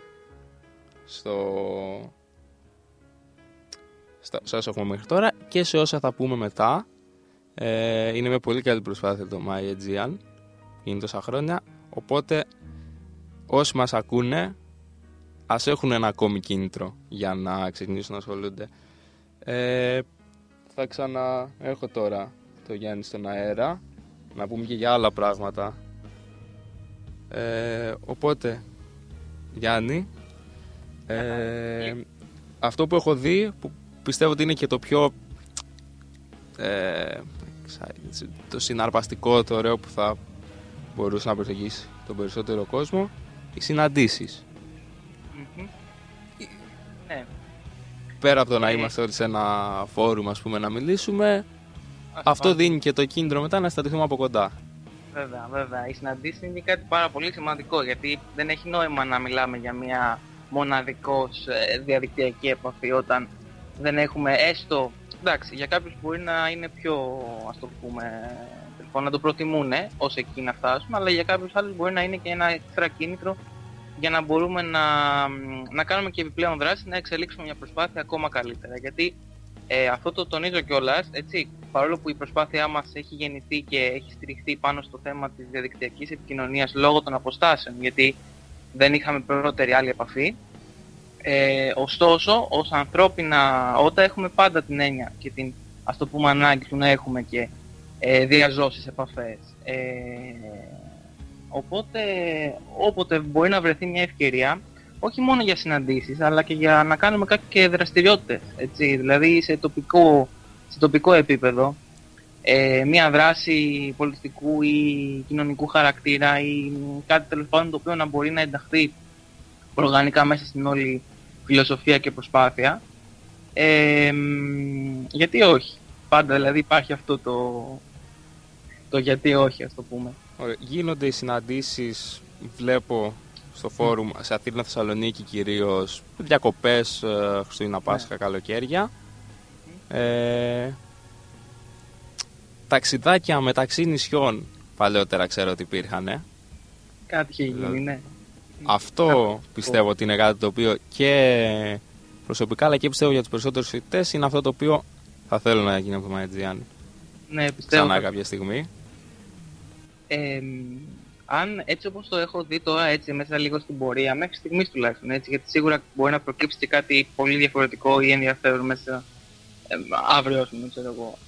σε όσα έχουμε μέχρι τώρα και σε όσα θα πούμε μετά. Είναι με πολύ καλή προσπάθεια το My Aegean, είναι τόσα χρόνια, οπότε όσοι μας ακούνε ας έχουν ένα ακόμη κίνητρο για να ξεκινήσουν να ασχολούνται. Θα ξαναέρχω τώρα το Γιάννη στον αέρα να πούμε και για άλλα πράγματα. Οπότε Γιάννη, αυτό που έχω δει, που πιστεύω ότι είναι και το πιο το συναρπαστικό, το ωραίο που θα μπορούσε να προσεγγίσει τον περισσότερο κόσμο, οι συναντήσεις. Ναι. Πέρα από το να είμαστε όλοι σε ένα φόρουμ, ας πούμε, να μιλήσουμε, αυτό δίνει και το κίνητρο μετά να σταθούμε από κοντά. Βέβαια. Οι συναντήσεις είναι κάτι πάρα πολύ σημαντικό, γιατί δεν έχει νόημα να μιλάμε για μια μοναδικώς διαδικτυακή επαφή όταν δεν έχουμε έστω. Εντάξει, για κάποιους μπορεί να είναι πιο, ας το πούμε, να το προτιμούν ως εκεί να φτάσουμε, αλλά για κάποιους άλλους μπορεί να είναι και ένα εξτρά κίνητρο για να μπορούμε να κάνουμε και επιπλέον δράση, να εξελίξουμε μια προσπάθεια ακόμα καλύτερα. Γιατί αυτό το τονίζω κιόλας, έτσι, παρόλο που η προσπάθειά μας έχει γεννηθεί και έχει στηριχθεί πάνω στο θέμα της διαδικτυακής επικοινωνίας λόγω των αποστάσεων, γιατί δεν είχαμε πρώτερη άλλη επαφή. Ωστόσο, ως ανθρώπινα, όταν έχουμε πάντα την έννοια και την, ας το πούμε, ανάγκη του να έχουμε και διαζώσεις επαφές, οπότε όποτε μπορεί να βρεθεί μια ευκαιρία, όχι μόνο για συναντήσεις, αλλά και για να κάνουμε κάποιες δραστηριότητες, έτσι, δηλαδή σε τοπικό επίπεδο, μια δράση πολιτικού ή κοινωνικού χαρακτήρα ή κάτι τέλος πάντων το οποίο να μπορεί να ενταχθεί οργανικά μέσα στην όλη φιλοσοφία και προσπάθεια. Γιατί όχι. Πάντα δηλαδή υπάρχει αυτό το γιατί όχι, ας το πούμε. Ωραία. Γίνονται οι συναντήσεις, βλέπω στο φόρουμ, σε Αθήνα, Θεσσαλονίκη κυρίως, διακοπές, Χριστούγεννα, Πάσχα, καλοκαίρια. Ταξιδάκια μεταξύ νησιών παλαιότερα ξέρω ότι υπήρχαν. Κάτι είχε γίνει, ναι. Αυτό πιστεύω ότι είναι κάτι το οποίο και προσωπικά αλλά και πιστεύω για τους περισσότερους φοιτητές είναι αυτό το οποίο θα θέλω να γίνει από το My Aegean. Ναι, πιστεύω. Ξανά κάποια στιγμή. Αν έτσι όπως το έχω δει τώρα, έτσι μέσα λίγο στην πορεία, μέχρι στιγμής τουλάχιστον, έτσι, γιατί σίγουρα μπορεί να προκύψει και κάτι πολύ διαφορετικό ή ενδιαφέρον μέσα αύριο, ας πούμε, ξέρω εγώ.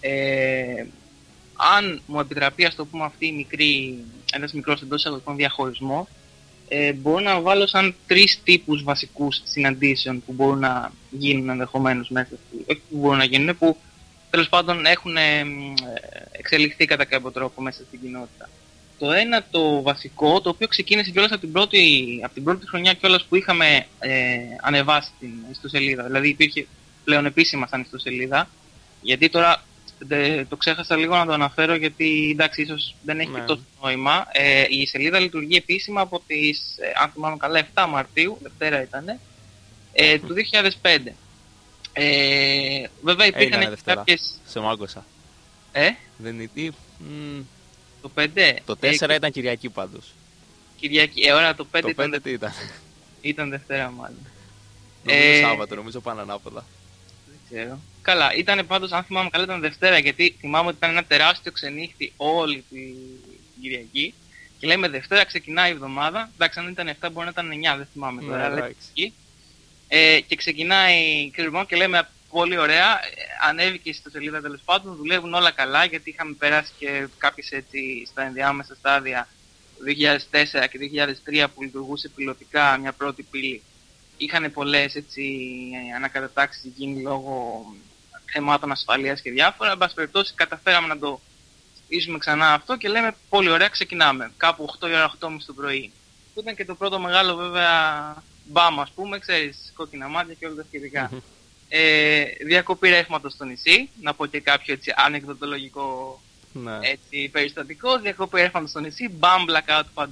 Αν μου επιτραπεί, ας το πούμε, ένας μικρός εντός εισαγωγικών διαχωρισμό, μπορώ να βάλω σαν 3 τύπους βασικούς συναντήσεων που μπορούν να γίνουν ενδεχομένως μέσα όχι που μπορούν να γίνουν, που τέλος πάντων έχουν εξελιχθεί κατά κάποιο τρόπο μέσα στην κοινότητα. Το ένα, το βασικό, το οποίο ξεκίνησε κιόλας από την πρώτη χρονιά κιόλας που είχαμε ανεβάσει την ιστοσελίδα, δηλαδή υπήρχε πλέον επίσημα σαν ιστοσελίδα, γιατί τώρα το ξέχασα λίγο να το αναφέρω γιατί εντάξει ίσως δεν έχει τόσο νόημα. Η σελίδα λειτουργεί επίσημα από τις, αν θυμάμαι καλά, 7 Μαρτίου, Δευτέρα ήτανε, του 2005. Βέβαια υπήρχαν και κάποιες... Σε μάγκωσα. Δεν είναι... Το 5. Το 4 ήταν Κυριακή πάντως. Κυριακή, ώρα το 5 το ήταν... 5 τι ήταν? Ήταν Δευτέρα μάλλον. Νομίζω Σάββατο, νομίζω πάνω ανάποδα. Δεν ξέρω. Καλά, ήταν πάντως, αν θυμάμαι καλά, ήταν Δευτέρα, γιατί θυμάμαι ότι ήταν ένα τεράστιο ξενύχτη όλη την Κυριακή. Και λέμε Δευτέρα ξεκινάει η εβδομάδα. Εντάξει, αν ήταν 7 μπορεί να ήταν 9, δεν θυμάμαι τώρα. Και ξεκινάει και λέμε πολύ ωραία, ανέβηκε στο σελίδα τέλος πάντων, δουλεύουν όλα καλά, γιατί είχαμε περάσει και κάποιες έτσι στα ενδιάμεσα στάδια το 2004 και 2003 που λειτουργούσε πιλωτικά μια πρώτη πύλη. Είχαν πολλές έτσι ανακατατάξεις γίνει λόγω θεμάτων ασφαλείας και διάφορα. Εν πάση περιπτώσει καταφέραμε να το στήσουμε ξανά αυτό και λέμε πολύ ωραία, ξεκινάμε. Κάπου 8 η ώρα, 8.30 το πρωί. Που ήταν και το πρώτο μεγάλο βέβαια μπαμ, ας πούμε, ξέρεις, κόκκινα μάτια και όλα τα σχετικά. Διακοπή ρεύματος στο νησί, να πω και κάποιο έτσι ανεκδοτολογικό έτσι, περιστατικό. Διακοπή ρεύματος στο νησί, μπαμ, blackout παντού.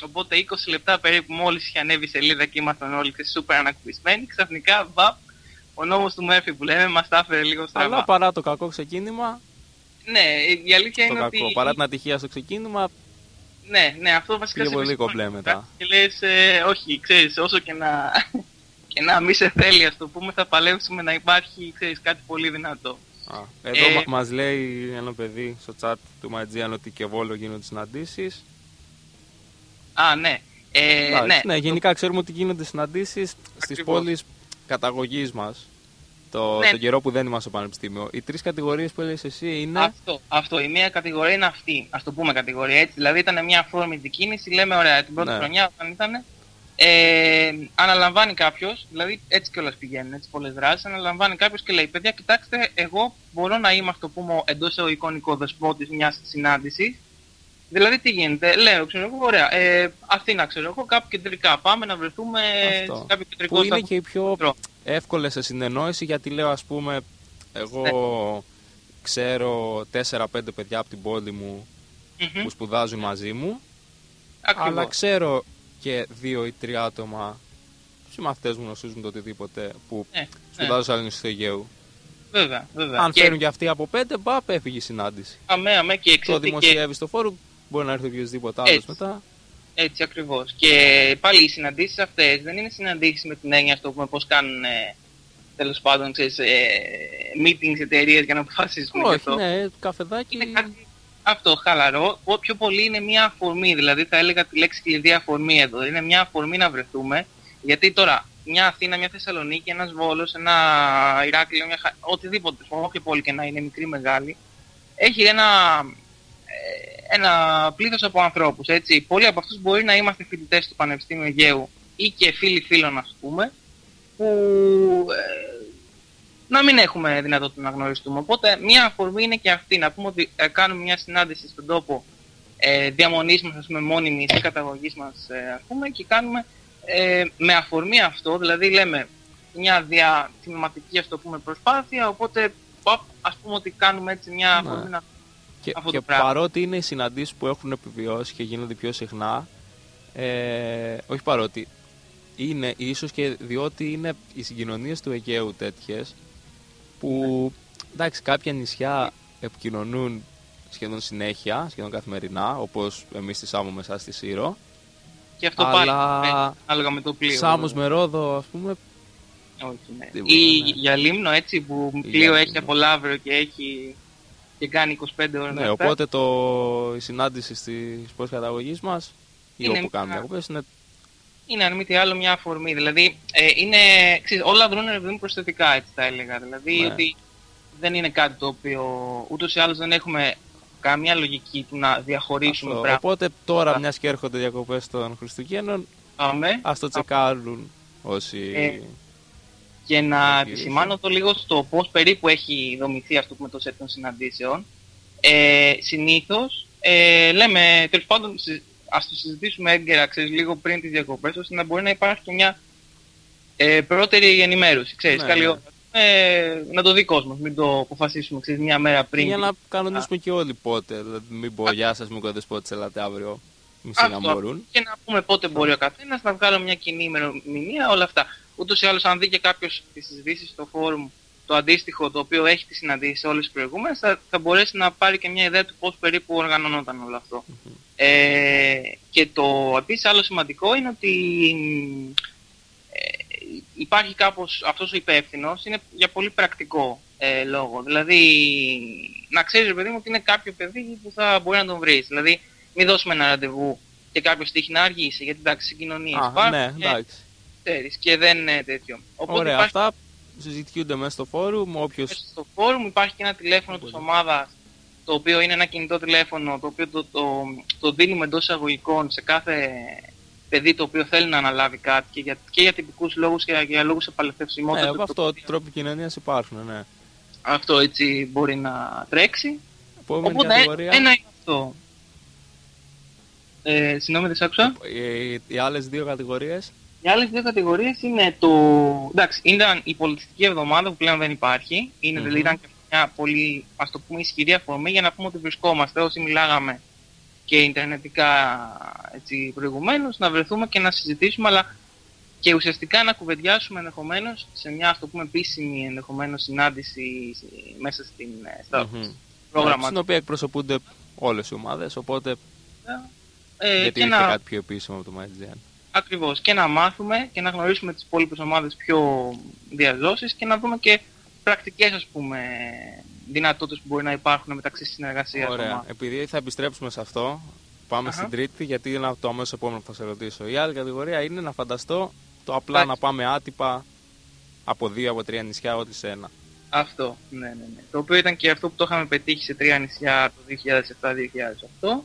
Οπότε 20 λεπτά περίπου μόλις είχε ανέβει η σελίδα και ήμασταν όλοι σούπερ ανακουφισμένοι, ξαφνικά ο νόμος του Μέρφυ που λέμε μας τα έφερε λίγο στραβά. Αλλά παρά το κακό ξεκίνημα. Ναι, η αλήθεια είναι κακό, ότι. Παρά την ατυχία στο ξεκίνημα. Ναι, αυτό βασικά πήγε πολύ κομπλέ μετά. Και λες, όχι, ξέρεις, όσο και να μη σε θέλει, ας το πούμε, θα παλέψουμε να υπάρχει, ξέρεις, κάτι πολύ δυνατό. Εδώ μας λέει ένα παιδί στο chat του Magician ότι και Βόλο γίνονται συναντήσεις. Ναι. Ναι, γενικά ξέρουμε ότι γίνονται συναντήσεις στις πόλεις καταγωγής μας. Τον καιρό που δεν είμαστε στο πανεπιστήμιο. Οι 3 κατηγορίες που έλεγες εσύ είναι. Αυτό. Η μία κατηγορία είναι αυτή. Ας το πούμε κατηγορία έτσι. Δηλαδή ήταν μια αφόρμητη κίνηση. Λέμε, ωραία, την πρώτη χρονιά όταν ήταν. Αναλαμβάνει κάποιος, δηλαδή έτσι κιόλας πηγαίνουν, έτσι πολλές δράσεις. Αναλαμβάνει κάποιος και λέει: παιδιά, κοιτάξτε, εγώ μπορώ να είμαι, το πούμε, εντός εισαγωγικών οικοδεσπότης μιας συνάντησης. Δηλαδή τι γίνεται, λέω, ξέρω εγώ, ωραία, Αθήνα, ξέρω εγώ, κάπου κεντρικά. Πάμε να βρεθούμε σε κάποιο κεντρικό που είναι και οι πιο εύκολες σε συνεννόηση, γιατί λέω, ας πούμε, εγώ ξέρω 4-5 παιδιά από την πόλη μου που σπουδάζουν μαζί μου. Ακριβώς. Αλλά ξέρω και 2 ή 3 άτομα, συμμαθητές μου, γνωστούς μου, το οτιδήποτε, που σπουδάζουν σε άλλο νησί του Αιγαίου. Βέβαια. Αν φέρουν και αυτοί από 5, έφυγε η συνάντηση. Αμέ, και το δημοσιεύει στο φόρουμ, μπορεί να έρθει οποιοδήποτε άλλος μετά. Έτσι ακριβώς. Και πάλι οι συναντήσεις αυτές δεν είναι συναντήσεις με την έννοια, στο πούμε, πώς κάνουν τέλος πάντων, ξέρεις, meetings εταιρείες για να αποφασίσουν. Όχι, ναι, καφεδάκι. Είναι κάτι αυτό, χαλαρό. Πιο πολύ είναι μια αφορμή, δηλαδή θα έλεγα τη λέξη κλειδί αφορμή εδώ. Είναι μια αφορμή να βρεθούμε, γιατί τώρα μια Αθήνα, μια Θεσσαλονίκη, ένας Βόλος, ένα Ηράκλειο, οτιδήποτε, όποια πόλη και να είναι, μικρή, μεγάλη, έχει ένα πλήθος από ανθρώπους, έτσι. Πολλοί από αυτούς μπορεί να είμαστε φοιτητές του Πανεπιστήμιου Αιγαίου ή και φίλοι φίλων, ας πούμε, που να μην έχουμε δυνατότητα να γνωριστούμε. Οπότε μια αφορμή είναι και αυτή, να πούμε ότι κάνουμε μια συνάντηση στον τόπο διαμονής μας, ας πούμε, μόνιμης ή καταγωγής μας, ας πούμε, και κάνουμε με αφορμή αυτό, δηλαδή λέμε μια διαθυματική, ας το πούμε, προσπάθεια, οπότε ας πούμε ότι κάνουμε έτσι μια αφορμή να. Και παρότι είναι οι συναντήσεις που έχουν επιβιώσει και γίνονται πιο συχνά, όχι παρότι, είναι ίσως και διότι είναι οι συγκοινωνίες του Αιγαίου τέτοιες, που εντάξει, κάποια νησιά επικοινωνούν σχεδόν συνέχεια, σχεδόν καθημερινά, όπως εμείς στη Σάμο με εσάς στη Σύρο. Και αυτό πάλι, ανάλογα με το πλοίο. Σάμος με Ρόδο, ας πούμε. Όχι, ναι. Ή για Λίμνο, έτσι, που πλοίο έχει από Λαύριο και κάνει 25 ώρες. Ναι, οπότε η συνάντηση στις πόλεις καταγωγής μας, ή όπου κάνουμε διακοπές, είναι αν μη τι άλλο μια αφορμή. Δηλαδή, όλα δρούν προσθετικά, έτσι θα έλεγα. Δηλαδή, ότι δεν είναι κάτι το οποίο ούτως ή άλλως δεν έχουμε καμία λογική του να διαχωρίσουμε πράγματα. Οπότε τώρα, μιας και έρχονται διακοπές των Χριστουγέννων, ας το τσεκάρουν όσοι. Και να επισημάνω το λίγο στο πώς περίπου έχει δομηθεί αυτό με το σετ των συναντήσεων. Συνήθως λέμε, τέλος πάντων, ας το συζητήσουμε έγκαιρα, ξέρεις, λίγο πριν τις διακοπές, ώστε να μπορεί να υπάρχει και μια πρώτερη ενημέρωση. Ξέρεις, καλή ώρα. Να το δει κόσμος, μην το αποφασίσουμε, ξέρεις, μια μέρα πριν. Για να κανονίσουμε και όλοι πότε. Δηλαδή, μην πω γεια σας, μην κοντεσπότες, ελάτε αύριο. Μισή να μπορούν. Και να πούμε πότε μπορεί ο καθένας, να βγάλουμε μια κοινή ημερομηνία, όλα αυτά. Ούτως ή άλλως, αν δει και κάποιος τις συζητήσεις στο φόρουμ, το αντίστοιχο το οποίο έχει τις συναντήσεις όλες τις προηγούμενες, θα μπορέσει να πάρει και μια ιδέα του πώς περίπου οργανωνόταν όλο αυτό. Και το επίσης άλλο σημαντικό είναι ότι υπάρχει κάπως αυτός ο υπεύθυνος, είναι για πολύ πρακτικό λόγο. Δηλαδή, να ξέρεις, παιδί μου, ότι είναι κάποιο παιδί που θα μπορεί να τον βρεις. Δηλαδή, μην δώσουμε ένα ραντεβού και κάποιος τύχει να αργήσει, γιατί εντάξει, συγκοινωνίες υπάρχουν. Ναι, εντάξει. Και δεν είναι τέτοιο. Οπότε ωραία, αυτά συζητιούνται μέσα στο φόρουμ. Μέσα στο φόρουμ υπάρχει και ένα τηλέφωνο της ομάδας, το οποίο είναι ένα κινητό τηλέφωνο, το οποίο το δίνουμε εντός εισαγωγικών σε κάθε παιδί το οποίο θέλει να αναλάβει κάτι και για τυπικούς λόγους και για λόγους επαληθευσιμότητας. Αυτό, τρόποι κοινωνίας υπάρχουν, ναι. Αυτό έτσι μπορεί να τρέξει. Οπότε κατηγορία. Ένα είναι αυτό. Συγγνώμη, δεν σ' άκουσα. Οι άλλες δύο κατηγορίες. Οι άλλες δύο κατηγορίες είναι εντάξει, ήταν η πολιτιστική εβδομάδα που πλέον δεν υπάρχει. Δηλαδή ήταν και μια πολύ, ας το πούμε, ισχυρή αφορμή για να πούμε ότι βρισκόμαστε όσοι μιλάγαμε και ιντερνετικά έτσι, προηγουμένως, να βρεθούμε και να συζητήσουμε, αλλά και ουσιαστικά να κουβεντιάσουμε ενδεχομένως σε μια, ας το πούμε, επίσημη ενδεχομένως συνάντηση μέσα στο πρόγραμμα. Στην οποία εκπροσωπούνται όλες οι ομάδες, οπότε γιατί και ήρθε κάτι πιο επίσημο από το MyGN. Ακριβώς, και να μάθουμε και να γνωρίσουμε τις υπόλοιπες ομάδες πιο διαζώσεις και να δούμε και πρακτικές, ας πούμε, δυνατότητες που μπορεί να υπάρχουν μεταξύ συνεργασίας. Ωραία. Επειδή θα επιστρέψουμε σε αυτό, πάμε στην τρίτη, γιατί είναι το αμέσως επόμενο που θα σε ρωτήσω. Η άλλη κατηγορία είναι να φανταστώ το απλά να πάμε άτυπα από 2 από 3 νησιά, ό,τι σε ένα. Αυτό, ναι. Το οποίο ήταν και αυτό που το είχαμε πετύχει σε 3 νησιά το 2007-2008.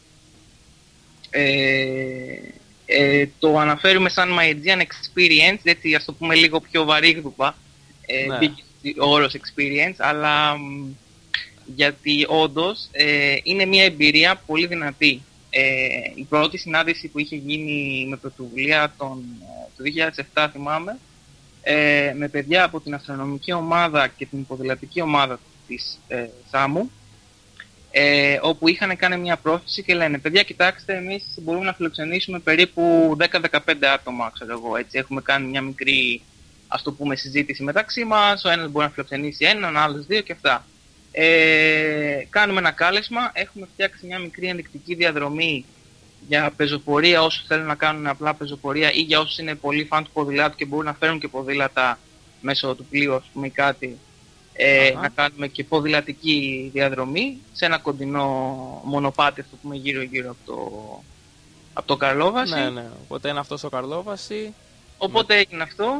Το αναφέρουμε σαν My Aegean Experience, έτσι ας το πούμε λίγο πιο βαρύγδουπα, ο όρος Experience, αλλά γιατί όντως είναι μια εμπειρία πολύ δυνατή. Η πρώτη συνάντηση που είχε γίνει με πρωτοβουλία το 2007 θυμάμαι, με παιδιά από την αστρονομική ομάδα και την ποδηλατική ομάδα της ΣΑΜΟΥ, όπου είχαν κάνει μια πρόθεση και λένε παιδιά κοιτάξτε, εμείς μπορούμε να φιλοξενήσουμε περίπου 10-15 άτομα, ξέρω εγώ, έτσι. Έχουμε κάνει μια μικρή, ας το πούμε, συζήτηση μεταξύ μας, ο ένας μπορεί να φιλοξενήσει έναν, ο άλλος δύο και αυτά. Κάνουμε ένα κάλεσμα, έχουμε φτιάξει μια μικρή ενδεικτική διαδρομή για πεζοπορία όσους θέλουν να κάνουν απλά πεζοπορία ή για όσους είναι πολύ φαν του ποδηλάτου και μπορούν να φέρουν και ποδήλατα μέσω του πλοίου, ας πούμε, κάτι. Να κάνουμε και ποδηλατική διαδρομή σε ένα κοντινό μονοπάτι, αυτό που πούμε, γύρω-γύρω από το Καρλόβαση. Ναι, οπότε είναι αυτό στο Καρλόβαση. Οπότε έγινε αυτό.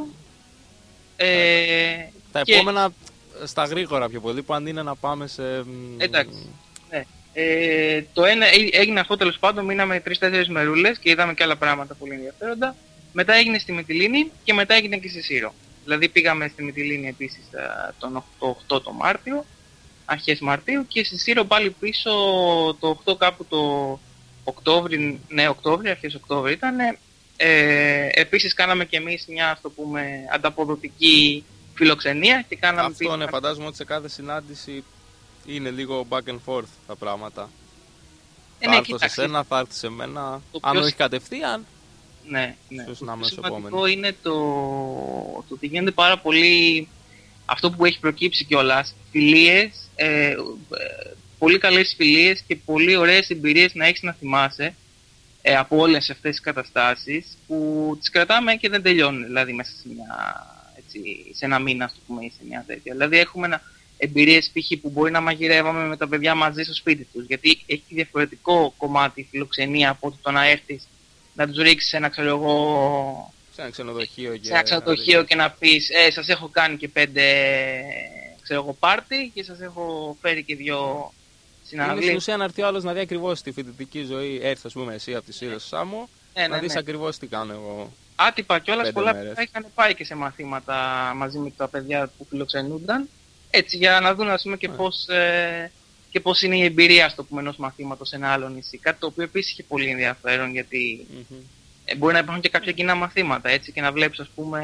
Τα επόμενα στα γρήγορα πιο πολύ, που αν είναι να πάμε σε... Εντάξει, ναι. Το ένα έγινε αυτό, τέλος πάντων, μείναμε 3-4 μερούλες και είδαμε και άλλα πράγματα πολύ ενδιαφέροντα. Μετά έγινε στη Μυτιλήνη και μετά έγινε και στη Σύρο. Δηλαδή πήγαμε στη Μυτιλήνη επίσης τον 8 το Μάρτιο, αρχές Μαρτίου, και στη Σύρο πάλι πίσω το 8 κάπου το Οκτώβρη, αρχές Οκτώβρη ήταν. Επίσης κάναμε και εμείς μια, ας το πούμε, ανταποδοτική φιλοξενία και κάναμε... Αυτό ναι, φαντάζομαι ότι σε κάθε συνάντηση είναι λίγο back and forth τα πράγματα. Θα έρθω σε σένα, θα έρθει σε μένα, αν όχι κατευθείαν. Ναι. Το σημαντικό είναι το ότι γίνονται πάρα πολύ, αυτό που έχει προκύψει κιόλας, φιλίες, πολύ καλές φιλίες και πολύ ωραίες εμπειρίες να έχεις να θυμάσαι από όλες αυτές τις καταστάσεις που τις κρατάμε και δεν τελειώνουν, δηλαδή μέσα σε ένα μήνα, ας το πούμε, ή σε μια τέτοια. Δηλαδή έχουμε εμπειρίες π.χ. που μπορεί να μαγειρεύαμε με τα παιδιά μαζί στο σπίτι τους, γιατί έχει διαφορετικό κομμάτι φιλοξενία από το να έρθεις να τους ρίξεις ένα, ξέρω εγώ, σε ένα ξενοδοχείο, και να πεις σας έχω κάνει και 5 ξέρω εγώ πάρτι και σας έχω φέρει και 2 συναυλίες. Είναι στην ουσία να έρθει ο άλλος να δει ακριβώς τη φοιτητική ζωή, έρθει ας πούμε εσύ από τη Σύρο Σάμο, να δεις ακριβώς τι κάνω εγώ. Άτυπα κιόλας, πολλά παιδιά είχαν πάει και σε μαθήματα μαζί με τα παιδιά που φιλοξενούνταν, έτσι για να δουν, ας πούμε, και πώς είναι η εμπειρία, ας το πούμε, ενός μαθήματος σε ένα άλλο νησί. Κάτι το οποίο επίσης είχε πολύ ενδιαφέρον, γιατί μπορεί να υπάρχουν και κάποια κοινά μαθήματα, έτσι, και να βλέπεις, ας πούμε,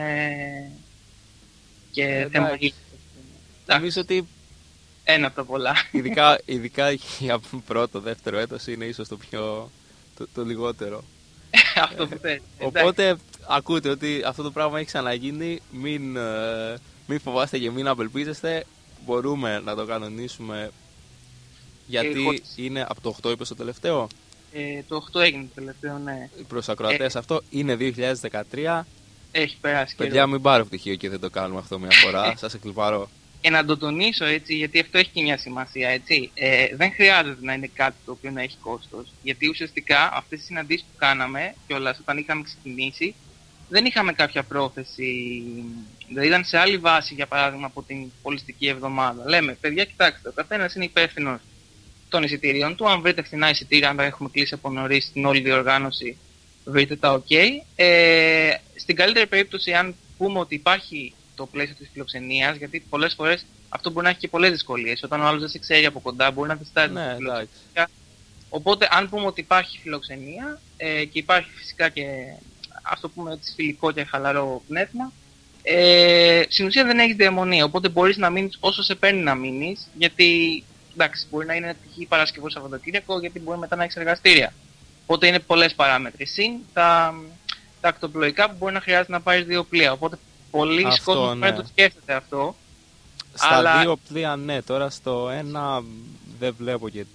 και θέμα. Νομίζω ότι ένα από τα πολλά. Ειδικά για πρώτο, δεύτερο έτος είναι ίσως το λιγότερο. Αυτό που θες. Οπότε ακούτε ότι αυτό το πράγμα έχει ξαναγίνει, μην φοβάστε και μην απελπίζεστε, μπορούμε να το κανονίσουμε. Γιατί είναι από το 8 είπες το τελευταίο. Το 8 έγινε το τελευταίο, ναι. Προς ακροατές αυτό είναι 2013. Έχει περάσει. Παιδιά, μην πάρω πτυχίο και δεν το κάνουμε αυτό μια φορά. Σας εκλυπαρώ. Και να το τονίσω, έτσι, γιατί αυτό έχει και μια σημασία, έτσι. Δεν χρειάζεται να είναι κάτι το οποίο να έχει κόστος. Γιατί ουσιαστικά αυτές τις συναντήσεις που κάναμε κιόλας όταν είχαμε ξεκινήσει, δεν είχαμε κάποια πρόθεση. Δηλαδή ήταν σε άλλη βάση, για παράδειγμα, από την πολιστική εβδομάδα. Λέμε, παιδιά, κοιτάξτε, ο καθένας είναι υπεύθυνος των εισιτήριων του. Αν βρείτε φθηνά εισιτήρια, αν τα έχουμε κλείσει από νωρίς την όλη διοργάνωση, βρείτε τα OK. Στην καλύτερη περίπτωση, αν πούμε ότι υπάρχει το πλαίσιο της φιλοξενίας, γιατί πολλές φορές αυτό μπορεί να έχει και πολλές δυσκολίες. Όταν ο άλλος δεν σε ξέρει από κοντά, μπορεί να διστάζει τη φιλοξενία. Οπότε, αν πούμε ότι υπάρχει φιλοξενία και υπάρχει φυσικά και, ας το πούμε έτσι, φιλικό και χαλαρό πνεύμα, στην ουσία δεν έχεις διαμονή. Οπότε μπορείς να μείνεις όσο σε παίρνει να μείνεις, γιατί εντάξει, μπορεί να είναι τυχή Παρασκευό Σαββατοκύριακο, γιατί μπορεί μετά να έχει εργαστήρια. Οπότε είναι πολλές παράμετροι. Συν τα ακτοπλοϊκά που μπορεί να χρειάζεται να πάρεις 2 πλοία. Οπότε πολλοί κόσμοι πρέπει να το σκέφτεται αυτό. Στα 2 πλοία ναι, τώρα στο 1 δεν βλέπω και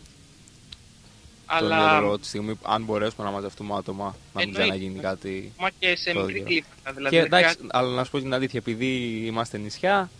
τον ρόλο τη στιγμή, αν μπορέσουμε να μαζευτούμε άτομα, να μην ξαναγίνει κάτι. Μα και σε μικρή κλίμακα. Δηλαδή, και εντάξει, αλλά να σου πω την αλήθεια, επειδή είμαστε νησιά,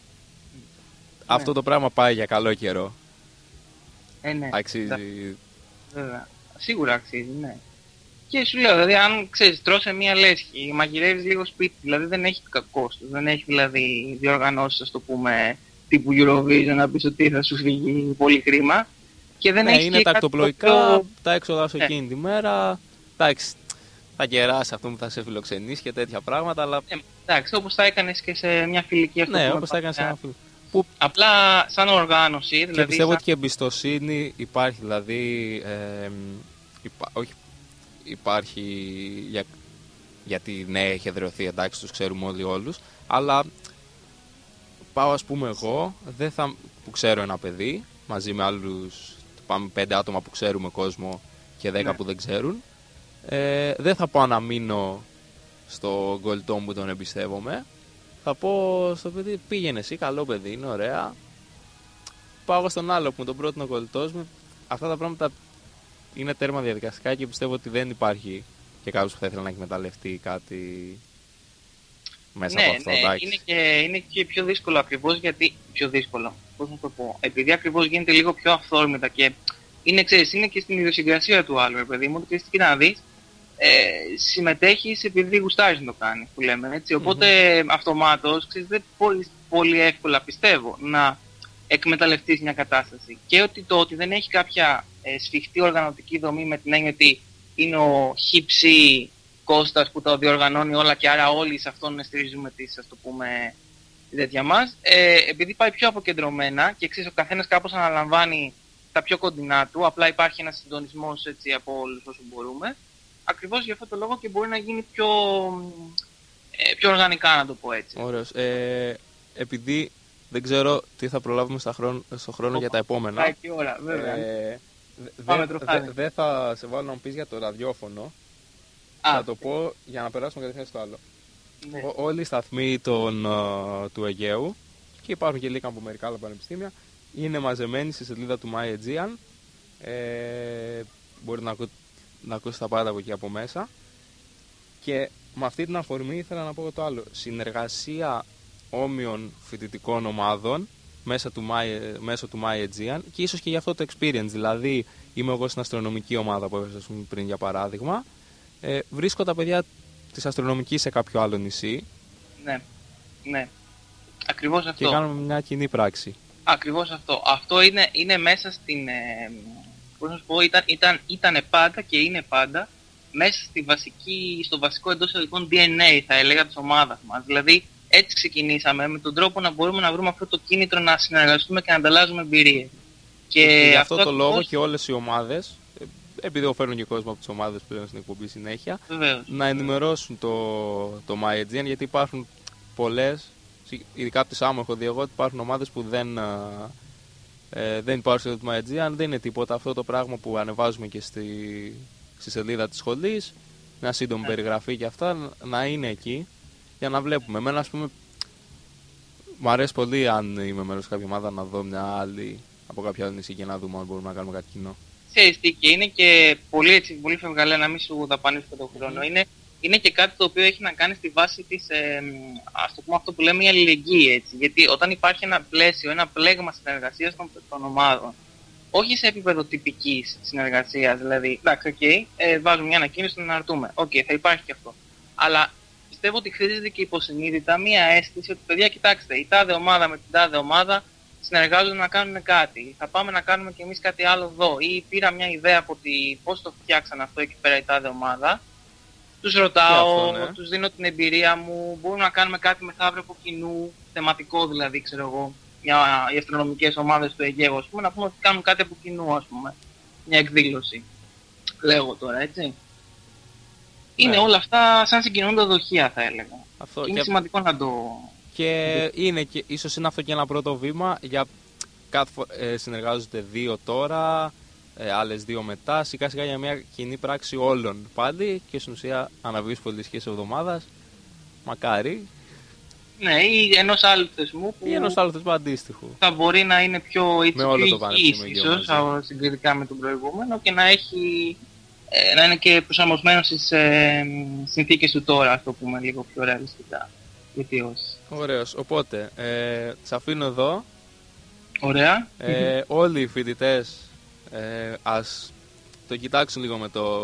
αυτό το πράγμα πάει για καλό καιρό. Ναι. Αξίζει. Βέβαια. Σίγουρα αξίζει, ναι. Και σου λέω, δηλαδή, αν ξέρεις, τρως σε μία λέσχη, μαγειρεύεις λίγο σπίτι, δηλαδή δεν έχει κόστος, δεν έχει δηλαδή διοργανώσεις, ας το πούμε, τύπου Eurovision, να πεις ότι θα σου φύγει πολύ χρήμα. Και δεν έχει είναι και τα ακτοπλοϊκά, το... τα έξοδα σου εκείνη τη μέρα, εντάξει, θα κεράσει αυτό που θα σε φιλοξενήσει και τέτοια πράγματα, αλλά... εντάξει, όπως θα έκανες και σε μια φιλική αυτό. Ναι, όπως θα έκανες σε ένα φιλικό. Που... απλά σαν οργάνωση, δηλαδή... Και πιστεύω ότι και εμπιστοσύνη υπάρχει, δηλαδή, όχι υπάρχει γιατί ναι, έχει εδραιωθεί, εντάξει, τους ξέρουμε όλοι όλους, αλλά πάω ας πούμε εγώ, που ξέρω ένα παιδί, μαζί με άλλους, πάμε 5 άτομα που ξέρουμε κόσμο και 10 που δεν ξέρουν, δεν θα πάω να μείνω στο κολλητό μου που τον εμπιστεύομαι, θα πω στο παιδί, πήγαινε εσύ, καλό παιδί, είναι ωραία, πάω στον άλλο που τον πρότεινε ο κολλητός μου. Αυτά τα πράγματα είναι τέρμα διαδικαστικά και πιστεύω ότι δεν υπάρχει και κάποιος που θα ήθελε να εκμεταλλευτεί κάτι μέσα από αυτό. Είναι και πιο δύσκολο ακριβώς γιατί... πιο δύσκολο, πώς να το πω, επειδή ακριβώς γίνεται λίγο πιο αυθόρμητα και είναι, ξέρεις, είναι και στην ιδιοσυγκρασία του άλλου, παιδί μου, και τι να δεις, συμμετέχεις επειδή γουστάρεις να το κάνεις, που λέμε, έτσι. Οπότε αυτομάτως, ξέρεις, δεν μπορείς πολύ εύκολα, πιστεύω, να εκμεταλλευτείς μια κατάσταση. Και ότι δεν έχει κάποια σφιχτή οργανωτική δομή με την έννοια ότι είναι ο χύψη Κώστας που τα διοργανώνει όλα και άρα όλοι σε αυτόν στηρίζουμε τις, ας το πούμε, τη τέτοια μας. Επειδή πάει πιο αποκεντρωμένα και ξέρεις, ο καθένας κάπως αναλαμβάνει τα πιο κοντινά του, απλά υπάρχει ένας συντονισμός έτσι από όλους όσο μπορούμε. Ακριβώς για αυτό το λόγο και μπορεί να γίνει πιο οργανικά, να το πω έτσι. Ωραίος. Επειδή δεν ξέρω τι θα προλάβουμε στο χρόνο για τα επόμενα. Πάει και ώρα, βέβαια. Δεν θα σε βάλω να μου πεις για το ραδιόφωνο. Θα το πω για να περάσουμε κατευθείαν στο άλλο. Ναι. Όλοι οι σταθμοί του Αιγαίου, και υπάρχουν και λίγα από μερικά άλλα πανεπιστήμια, είναι μαζεμένοι στη σελίδα του My Aegean. Μπορείτε να ακούσετε τα πάντα από εκεί από μέσα. Και με αυτή την αφορμή ήθελα να πω το άλλο. Συνεργασία όμοιων φοιτητικών ομάδων μέσω του My Aegean και ίσως και για αυτό το experience. Δηλαδή, είμαι εγώ στην αστρονομική ομάδα που έπαιζα πριν για παράδειγμα. Βρίσκω τα παιδιά της αστρονομικής σε κάποιο άλλο νησί. Ναι. Ακριβώς αυτό. Και κάνουμε μια κοινή πράξη. Ακριβώς αυτό. Αυτό είναι μέσα στην... πώς να σου πω, ήταν πάντα και είναι πάντα μέσα στο βασικό εντός εισαγωγικών DNA, θα έλεγα, της ομάδας μας. Δηλαδή, έτσι ξεκινήσαμε, με τον τρόπο να μπορούμε να βρούμε αυτό το κίνητρο να συνεργαστούμε και να ανταλλάζουμε εμπειρίες. Και γι' αυτό το λόγο και όλες οι ομάδες, επειδή φέρνουν και κόσμο από τις ομάδες που είναι στην εκπομπή συνέχεια, βεβαίως, να ενημερώσουν το My Aegean, γιατί υπάρχουν πολλές, ειδικά από τη Σάμο έχω δει εγώ, ότι υπάρχουν ομάδες που δεν υπάρχουν στο My Aegean, δεν είναι τίποτα. Αυτό το πράγμα που ανεβάζουμε και στη σελίδα της σχολής, μια σύντομη περιγραφή και αυτά, να είναι εκεί για να βλέπουμε. Εμένα, ας πούμε, μου αρέσει πολύ αν είμαι μέρος σε κάποια ομάδα να δω μια άλλη από κάποια άλλη νησί και να δούμε αν μπορούμε να κάνουμε κάτι κοινό. Ξέρεις τι, και είναι και πολύ φευγαλέα, να μην σου δαπανίσω τον χρόνο. Είναι και κάτι το οποίο έχει να κάνει στη βάση της, ας το πούμε, αυτό που λέμε η αλληλεγγύη, έτσι. Γιατί όταν υπάρχει ένα πλαίσιο, ένα πλέγμα συνεργασίας των ομάδων, όχι σε επίπεδο τυπικής συνεργασίας, δηλαδή, εντάξει, βάζουμε μια ανακοίνωση να αναρτούμε. Θα υπάρχει και αυτό. Αλλά πιστεύω ότι χρειάζεται και υποσυνείδητα μια αίσθηση ότι, παιδιά, κοιτάξτε, η τάδε ομάδα με την τάδε ομάδα συνεργάζονται να κάνουν κάτι. Θα πάμε να κάνουμε κι εμείς κάτι άλλο εδώ. Ή πήρα μια ιδέα από πώς το φτιάξαν αυτό εκεί πέρα η τάδε ομάδα. Τους ρωτάω, τους δίνω την εμπειρία μου. Μπορούμε να κάνουμε κάτι μεθαύριο από κοινού, θεματικό δηλαδή, ξέρω εγώ. Οι αστρονομικές ομάδες του Αιγαίου, ας πούμε, να πούμε ότι κάνουν κάτι από κοινού, ας πούμε. Μια εκδήλωση. Λέγω τώρα, έτσι. Είναι όλα αυτά σαν συγκοινωνούντα δοχεία, θα έλεγα. Είναι σημαντικό να το... Και ίσως είναι αυτό και ένα πρώτο βήμα για συνεργάζονται 2 τώρα, άλλες 2 μετά. Σιγά σιγά για μια κοινή πράξη όλων πάλι και στην ουσία αναβίωση πολιτιστικής εβδομάδας. Μακάρι. Ναι, ή ενός άλλου θεσμού που Ή ενός άλλου θεσμού αντίστοιχου. θα μπορεί να είναι πιο υγιής ίσως συγκριτικά με τον προηγούμενο και να είναι και προσαρμοσμένο στις συνθήκες του τώρα, ας το πούμε λίγο πιο ρεαλιστικά. Γιατί όχι. Ωραίος. Οπότε, σας αφήνω εδώ. Ωραία. Όλοι οι φοιτητές ας το κοιτάξουν λίγο με το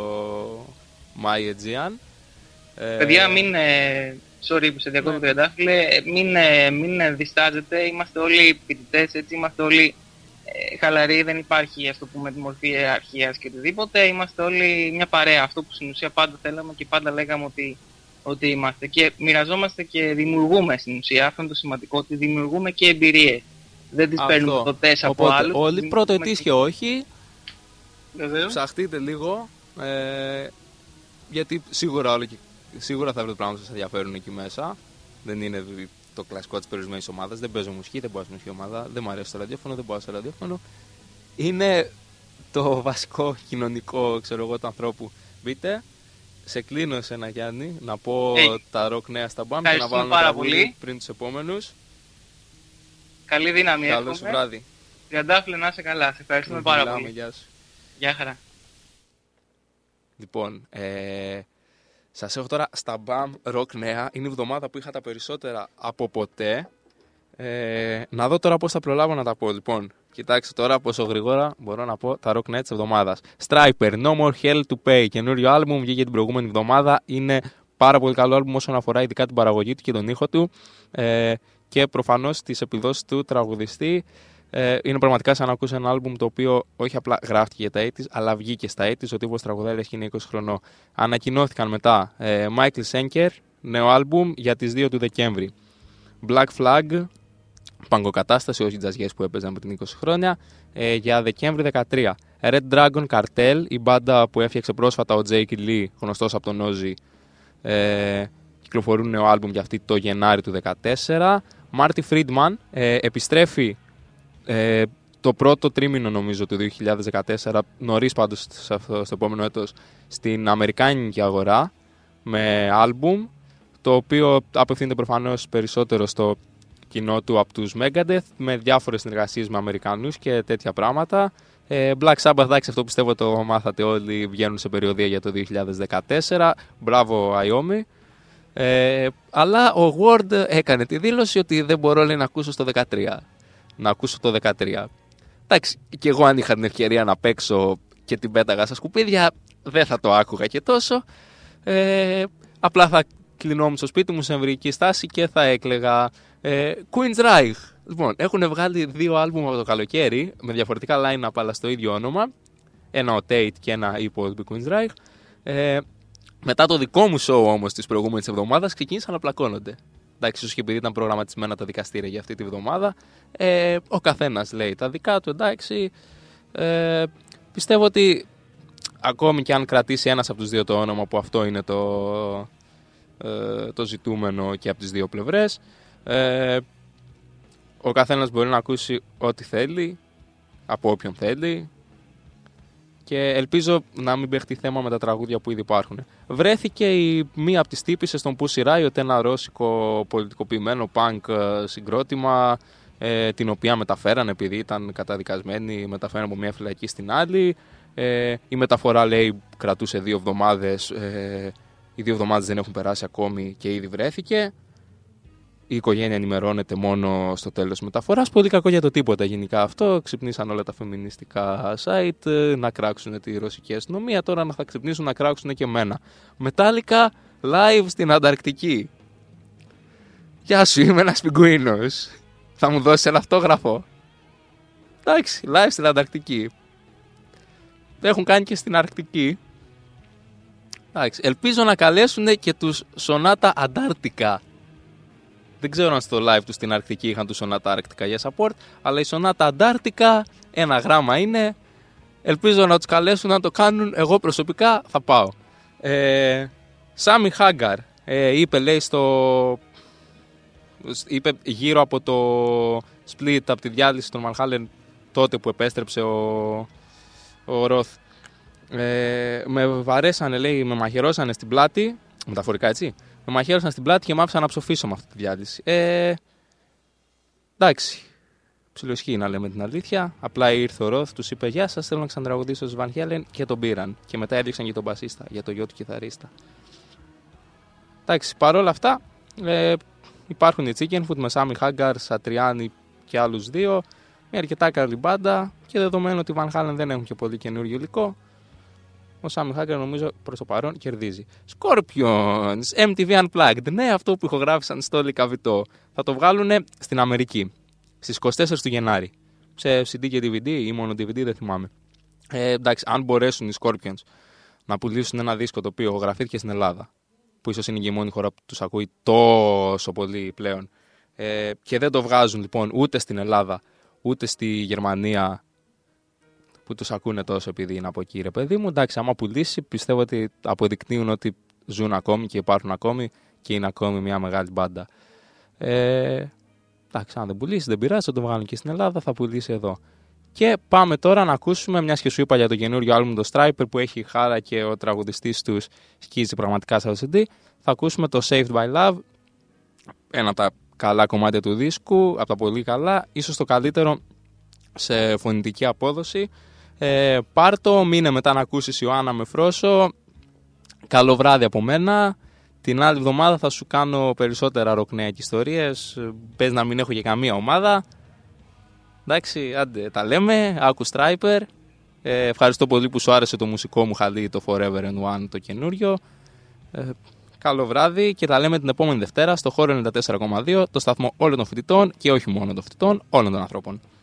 My Aegean. Παιδιά, μην... sorry που σε διακόπτω, Τριαντάφυλλε, μην διστάζετε, είμαστε όλοι φοιτητές, έτσι, είμαστε όλοι χαλαροί, δεν υπάρχει, ας το πούμε, τη μορφή ιεραρχίας και οτιδήποτε, είμαστε όλοι μια παρέα, αυτό που στην ουσία πάντα θέλαμε και πάντα λέγαμε ότι είμαστε, και μοιραζόμαστε και δημιουργούμε στην ουσία, αυτό είναι το σημαντικό, ότι δημιουργούμε και εμπειρίες, δεν τις παίρνουμε ποτές από άλλους. Όλοι πρωτοετής και όχι, βεβαίως. Ψαχτείτε λίγο, γιατί σίγουρα θα βρείτε πράγματα που σας ενδιαφέρουν εκεί μέσα. Δεν είναι το κλασικό της περιορισμένης ομάδας. Δεν παίζω μουσική, δεν πάω στη μουσική ομάδα, δεν μου αρέσει το ραδιόφωνο, δεν πάω στο ραδιόφωνο. Είναι το βασικό κοινωνικό, του ανθρώπου. Μπείτε, σε κλείνω εσένα, Γιάννη, να πω τα ροκ νέα στα μπαμ και να βάλω ένα τραγούδι πριν τους επόμενους. Καλή δύναμη, καλό σου βράδυ. Τριαντάφυλλε, να είσαι καλά. Σε ευχαριστούμε πάρα πολύ. Γεια σου. Γεια χαρά. Λοιπόν, σας έχω τώρα στα μπαμ ροκ νέα. Είναι η εβδομάδα που είχα τα περισσότερα από ποτέ. Να δω τώρα πώς θα προλάβω να τα πω. Λοιπόν, κοιτάξτε τώρα πόσο γρήγορα μπορώ να πω τα ροκ νέα της εβδομάδας. Striper, No More Hell to Pay. Καινούριο άλμπουμ, βγήκε την προηγούμενη εβδομάδα. Είναι πάρα πολύ καλό άλμπουμ όσον αφορά ειδικά την παραγωγή του και τον ήχο του. Και προφανώς τις επιδόσεις του τραγουδιστή. Είναι πραγματικά σαν να ακούσει ένα άλμπουμ το οποίο όχι απλά γράφτηκε για τα 80's, αλλά βγήκε στα 80's. Ο τύπος τραγουδάει λες και είναι 20 χρονών. Ανακοινώθηκαν μετά Michael Schenker, νέο άλμπουμ για τις 2 του Δεκέμβρη. Black Flag, παγκοκατάσταση, όχι τζαζιές που έπαιζαν πριν 20 χρόνια, για Δεκέμβρη 13. Red Dragon Cartel, η μπάντα που έφτιαξε πρόσφατα ο Jake Lee, γνωστός από τον Ozzy, κυκλοφορούν νέο άλμπουμ για αυτή το Γενάρη του 2014. Marty Friedman επιστρέφει το πρώτο τρίμηνο νομίζω του 2014, νωρίς πάντως στο επόμενο έτος, στην αμερικάνικη αγορά με άλμπουμ, το οποίο απευθύνεται προφανώς περισσότερο στο κοινό του από τους Megadeth, με διάφορες συνεργασίες με Αμερικανούς και τέτοια πράγματα. Black Sabbath, εντάξει, αυτό πιστεύω το μάθατε όλοι, βγαίνουν σε περιοδία για το 2014. Μπράβο Iommi. Αλλά ο Ward έκανε τη δήλωση ότι δεν μπορώ, λέει, να ακούσω στο 13. Να ακούσω το 13. Εντάξει, και εγώ αν είχα την ευκαιρία να παίξω και την πέταγα στα σκουπίδια, δεν θα το άκουγα και τόσο. Απλά θα κλεινόμουν στο σπίτι μου σε εμβρυϊκή στάση και θα έκλαιγα. Queen's Reich. Λοιπόν, έχουν βγάλει 2 άλμπουμ από το καλοκαίρι με διαφορετικά line-up αλλά στο ίδιο όνομα. Ένα ο Tate και ένα υπόλοιπο Queen's Reich. Μετά το δικό μου show όμως της προηγούμενης εβδομάδας ξεκίνησαν να πλακώνονται. Εντάξει, ίσως και επειδή ήταν προγραμματισμένα τα δικαστήρια για αυτή τη βδομάδα, ο καθένας λέει τα δικά του, εντάξει. Πιστεύω ότι ακόμη και αν κρατήσει ένας από τους δύο το όνομα, που αυτό είναι το ζητούμενο και από τις δύο πλευρές, ο καθένας μπορεί να ακούσει ό,τι θέλει, από όποιον θέλει, και ελπίζω να μην παιχτεί θέμα με τα τραγούδια που ήδη υπάρχουν. Βρέθηκε μία από τις τύπισσες των Pussy Riot, ένα ρώσικο πολιτικοποιημένο punk συγκρότημα, την οποία μεταφέρανε επειδή ήταν καταδικασμένοι, μεταφέρανε από μία φυλακή στην άλλη. Η μεταφορά, λέει, κρατούσε 2 εβδομάδες, οι 2 εβδομάδες δεν έχουν περάσει ακόμη και ήδη βρέθηκε. Η οικογένεια ενημερώνεται μόνο στο τέλος της μεταφοράς. Πολύ κακό για το τίποτα γενικά αυτό. Ξυπνήσαν όλα τα φεμινιστικά site να κράξουν τη ρωσική αστυνομία. Τώρα θα ξυπνήσουν να κράξουν και εμένα. Metallica live στην Ανταρκτική. Γεια σου, είμαι ένας πιγκουίνος. Θα μου δώσεις ένα αυτόγραφο? Εντάξει, live στην Ανταρκτική. Έχουν κάνει και στην Αρκτική. Εντάξει, ελπίζω να καλέσουν και τους Sonata Antarctica. Δεν ξέρω αν στο live του στην Αρκτική είχαν του Sonata Arctica για support, αλλά η Sonata Antarctica ένα γράμμα είναι. Ελπίζω να τους καλέσουν να το κάνουν. Εγώ προσωπικά θα πάω. Σάμι Χάγκαρ είπε, λέει, είπε γύρω από το split, από τη διάλυση των Van Halen τότε που επέστρεψε ο Ροθ. Με βαρέσανε, λέει, με μαχαιρώσανε στην πλάτη, μεταφορικά έτσι, με μαχαίρωσαν στην πλάτη και μ' άφησαν να ψοφήσω με αυτή τη διάθεση. Εντάξει, ψιλοισχύει να λέμε την αλήθεια. Απλά ήρθε ο Ροθ, τους είπε γεια σας, θέλω να ξανατραγουδήσω στους Van Halen και τον πήραν. Και μετά έδειξαν και τον μπασίστα για το γιο του κιθαρίστα. Εντάξει, παρόλα αυτά υπάρχουν οι Chicken Foot με Σάμι Χάγκαρ, Σατριάνι και άλλους δύο. Μια αρκετά καλή μπάντα και δεδομένου ότι οι Van Halen δεν έχουν και πολύ καινούργιο υλικό, ο Σάμι Χάγκαρ νομίζω προς το παρόν κερδίζει. Scorpions, MTV Unplugged. Ναι, αυτό που ηχογράφησαν στο Λικαβιτό. Θα το βγάλουν στην Αμερική στις 24 του Γενάρη. Σε CD και DVD ή μόνο DVD, δεν θυμάμαι. Εντάξει, αν μπορέσουν οι Scorpions να πουλήσουν ένα δίσκο το οποίο ηχογραφήθηκε στην Ελλάδα, που ίσως είναι και η μόνη χώρα που τους ακούει τόσο πολύ πλέον, και δεν το βγάζουν λοιπόν ούτε στην Ελλάδα ούτε στη Γερμανία που τους ακούνε τόσο επειδή είναι από εκεί, ρε παιδί μου, εντάξει, άμα πουλήσει πιστεύω ότι αποδεικνύουν ότι ζουν ακόμη και υπάρχουν ακόμη και είναι ακόμη μια μεγάλη μπάντα. Εντάξει, αν δεν πουλήσει δεν πειράζει, θα το βγάλουν και στην Ελλάδα, θα πουλήσει εδώ. Και πάμε τώρα να ακούσουμε, μιας και σου είπα για το καινούριο άλμπουμ το Striper που έχει χάρα και ο τραγουδιστής τους σκίζει πραγματικά σαν CD. Θα ακούσουμε το Saved by Love, ένα από τα καλά κομμάτια του δίσκου, από τα πολύ καλά, ίσως το καλύτερο σε φωνητική απόδοση. Πάρ' το, μείνε μετά να ακούσεις Ιωάννα με Φρόσο. Καλό βράδυ από μένα. Την άλλη εβδομάδα θα σου κάνω περισσότερα ροκνέα και ιστορίες. Πες να μην έχω και καμία ομάδα. Εντάξει, άντε, τα λέμε. Άκου Striper. Ευχαριστώ πολύ που σου άρεσε το μουσικό μου χαλί, το Forever and One, το καινούριο. Καλό βράδυ και τα λέμε την επόμενη Δευτέρα στο χώρο 94,2, το σταθμό όλων των φοιτητών και όχι μόνο των φοιτητών, όλων των ανθρώπων.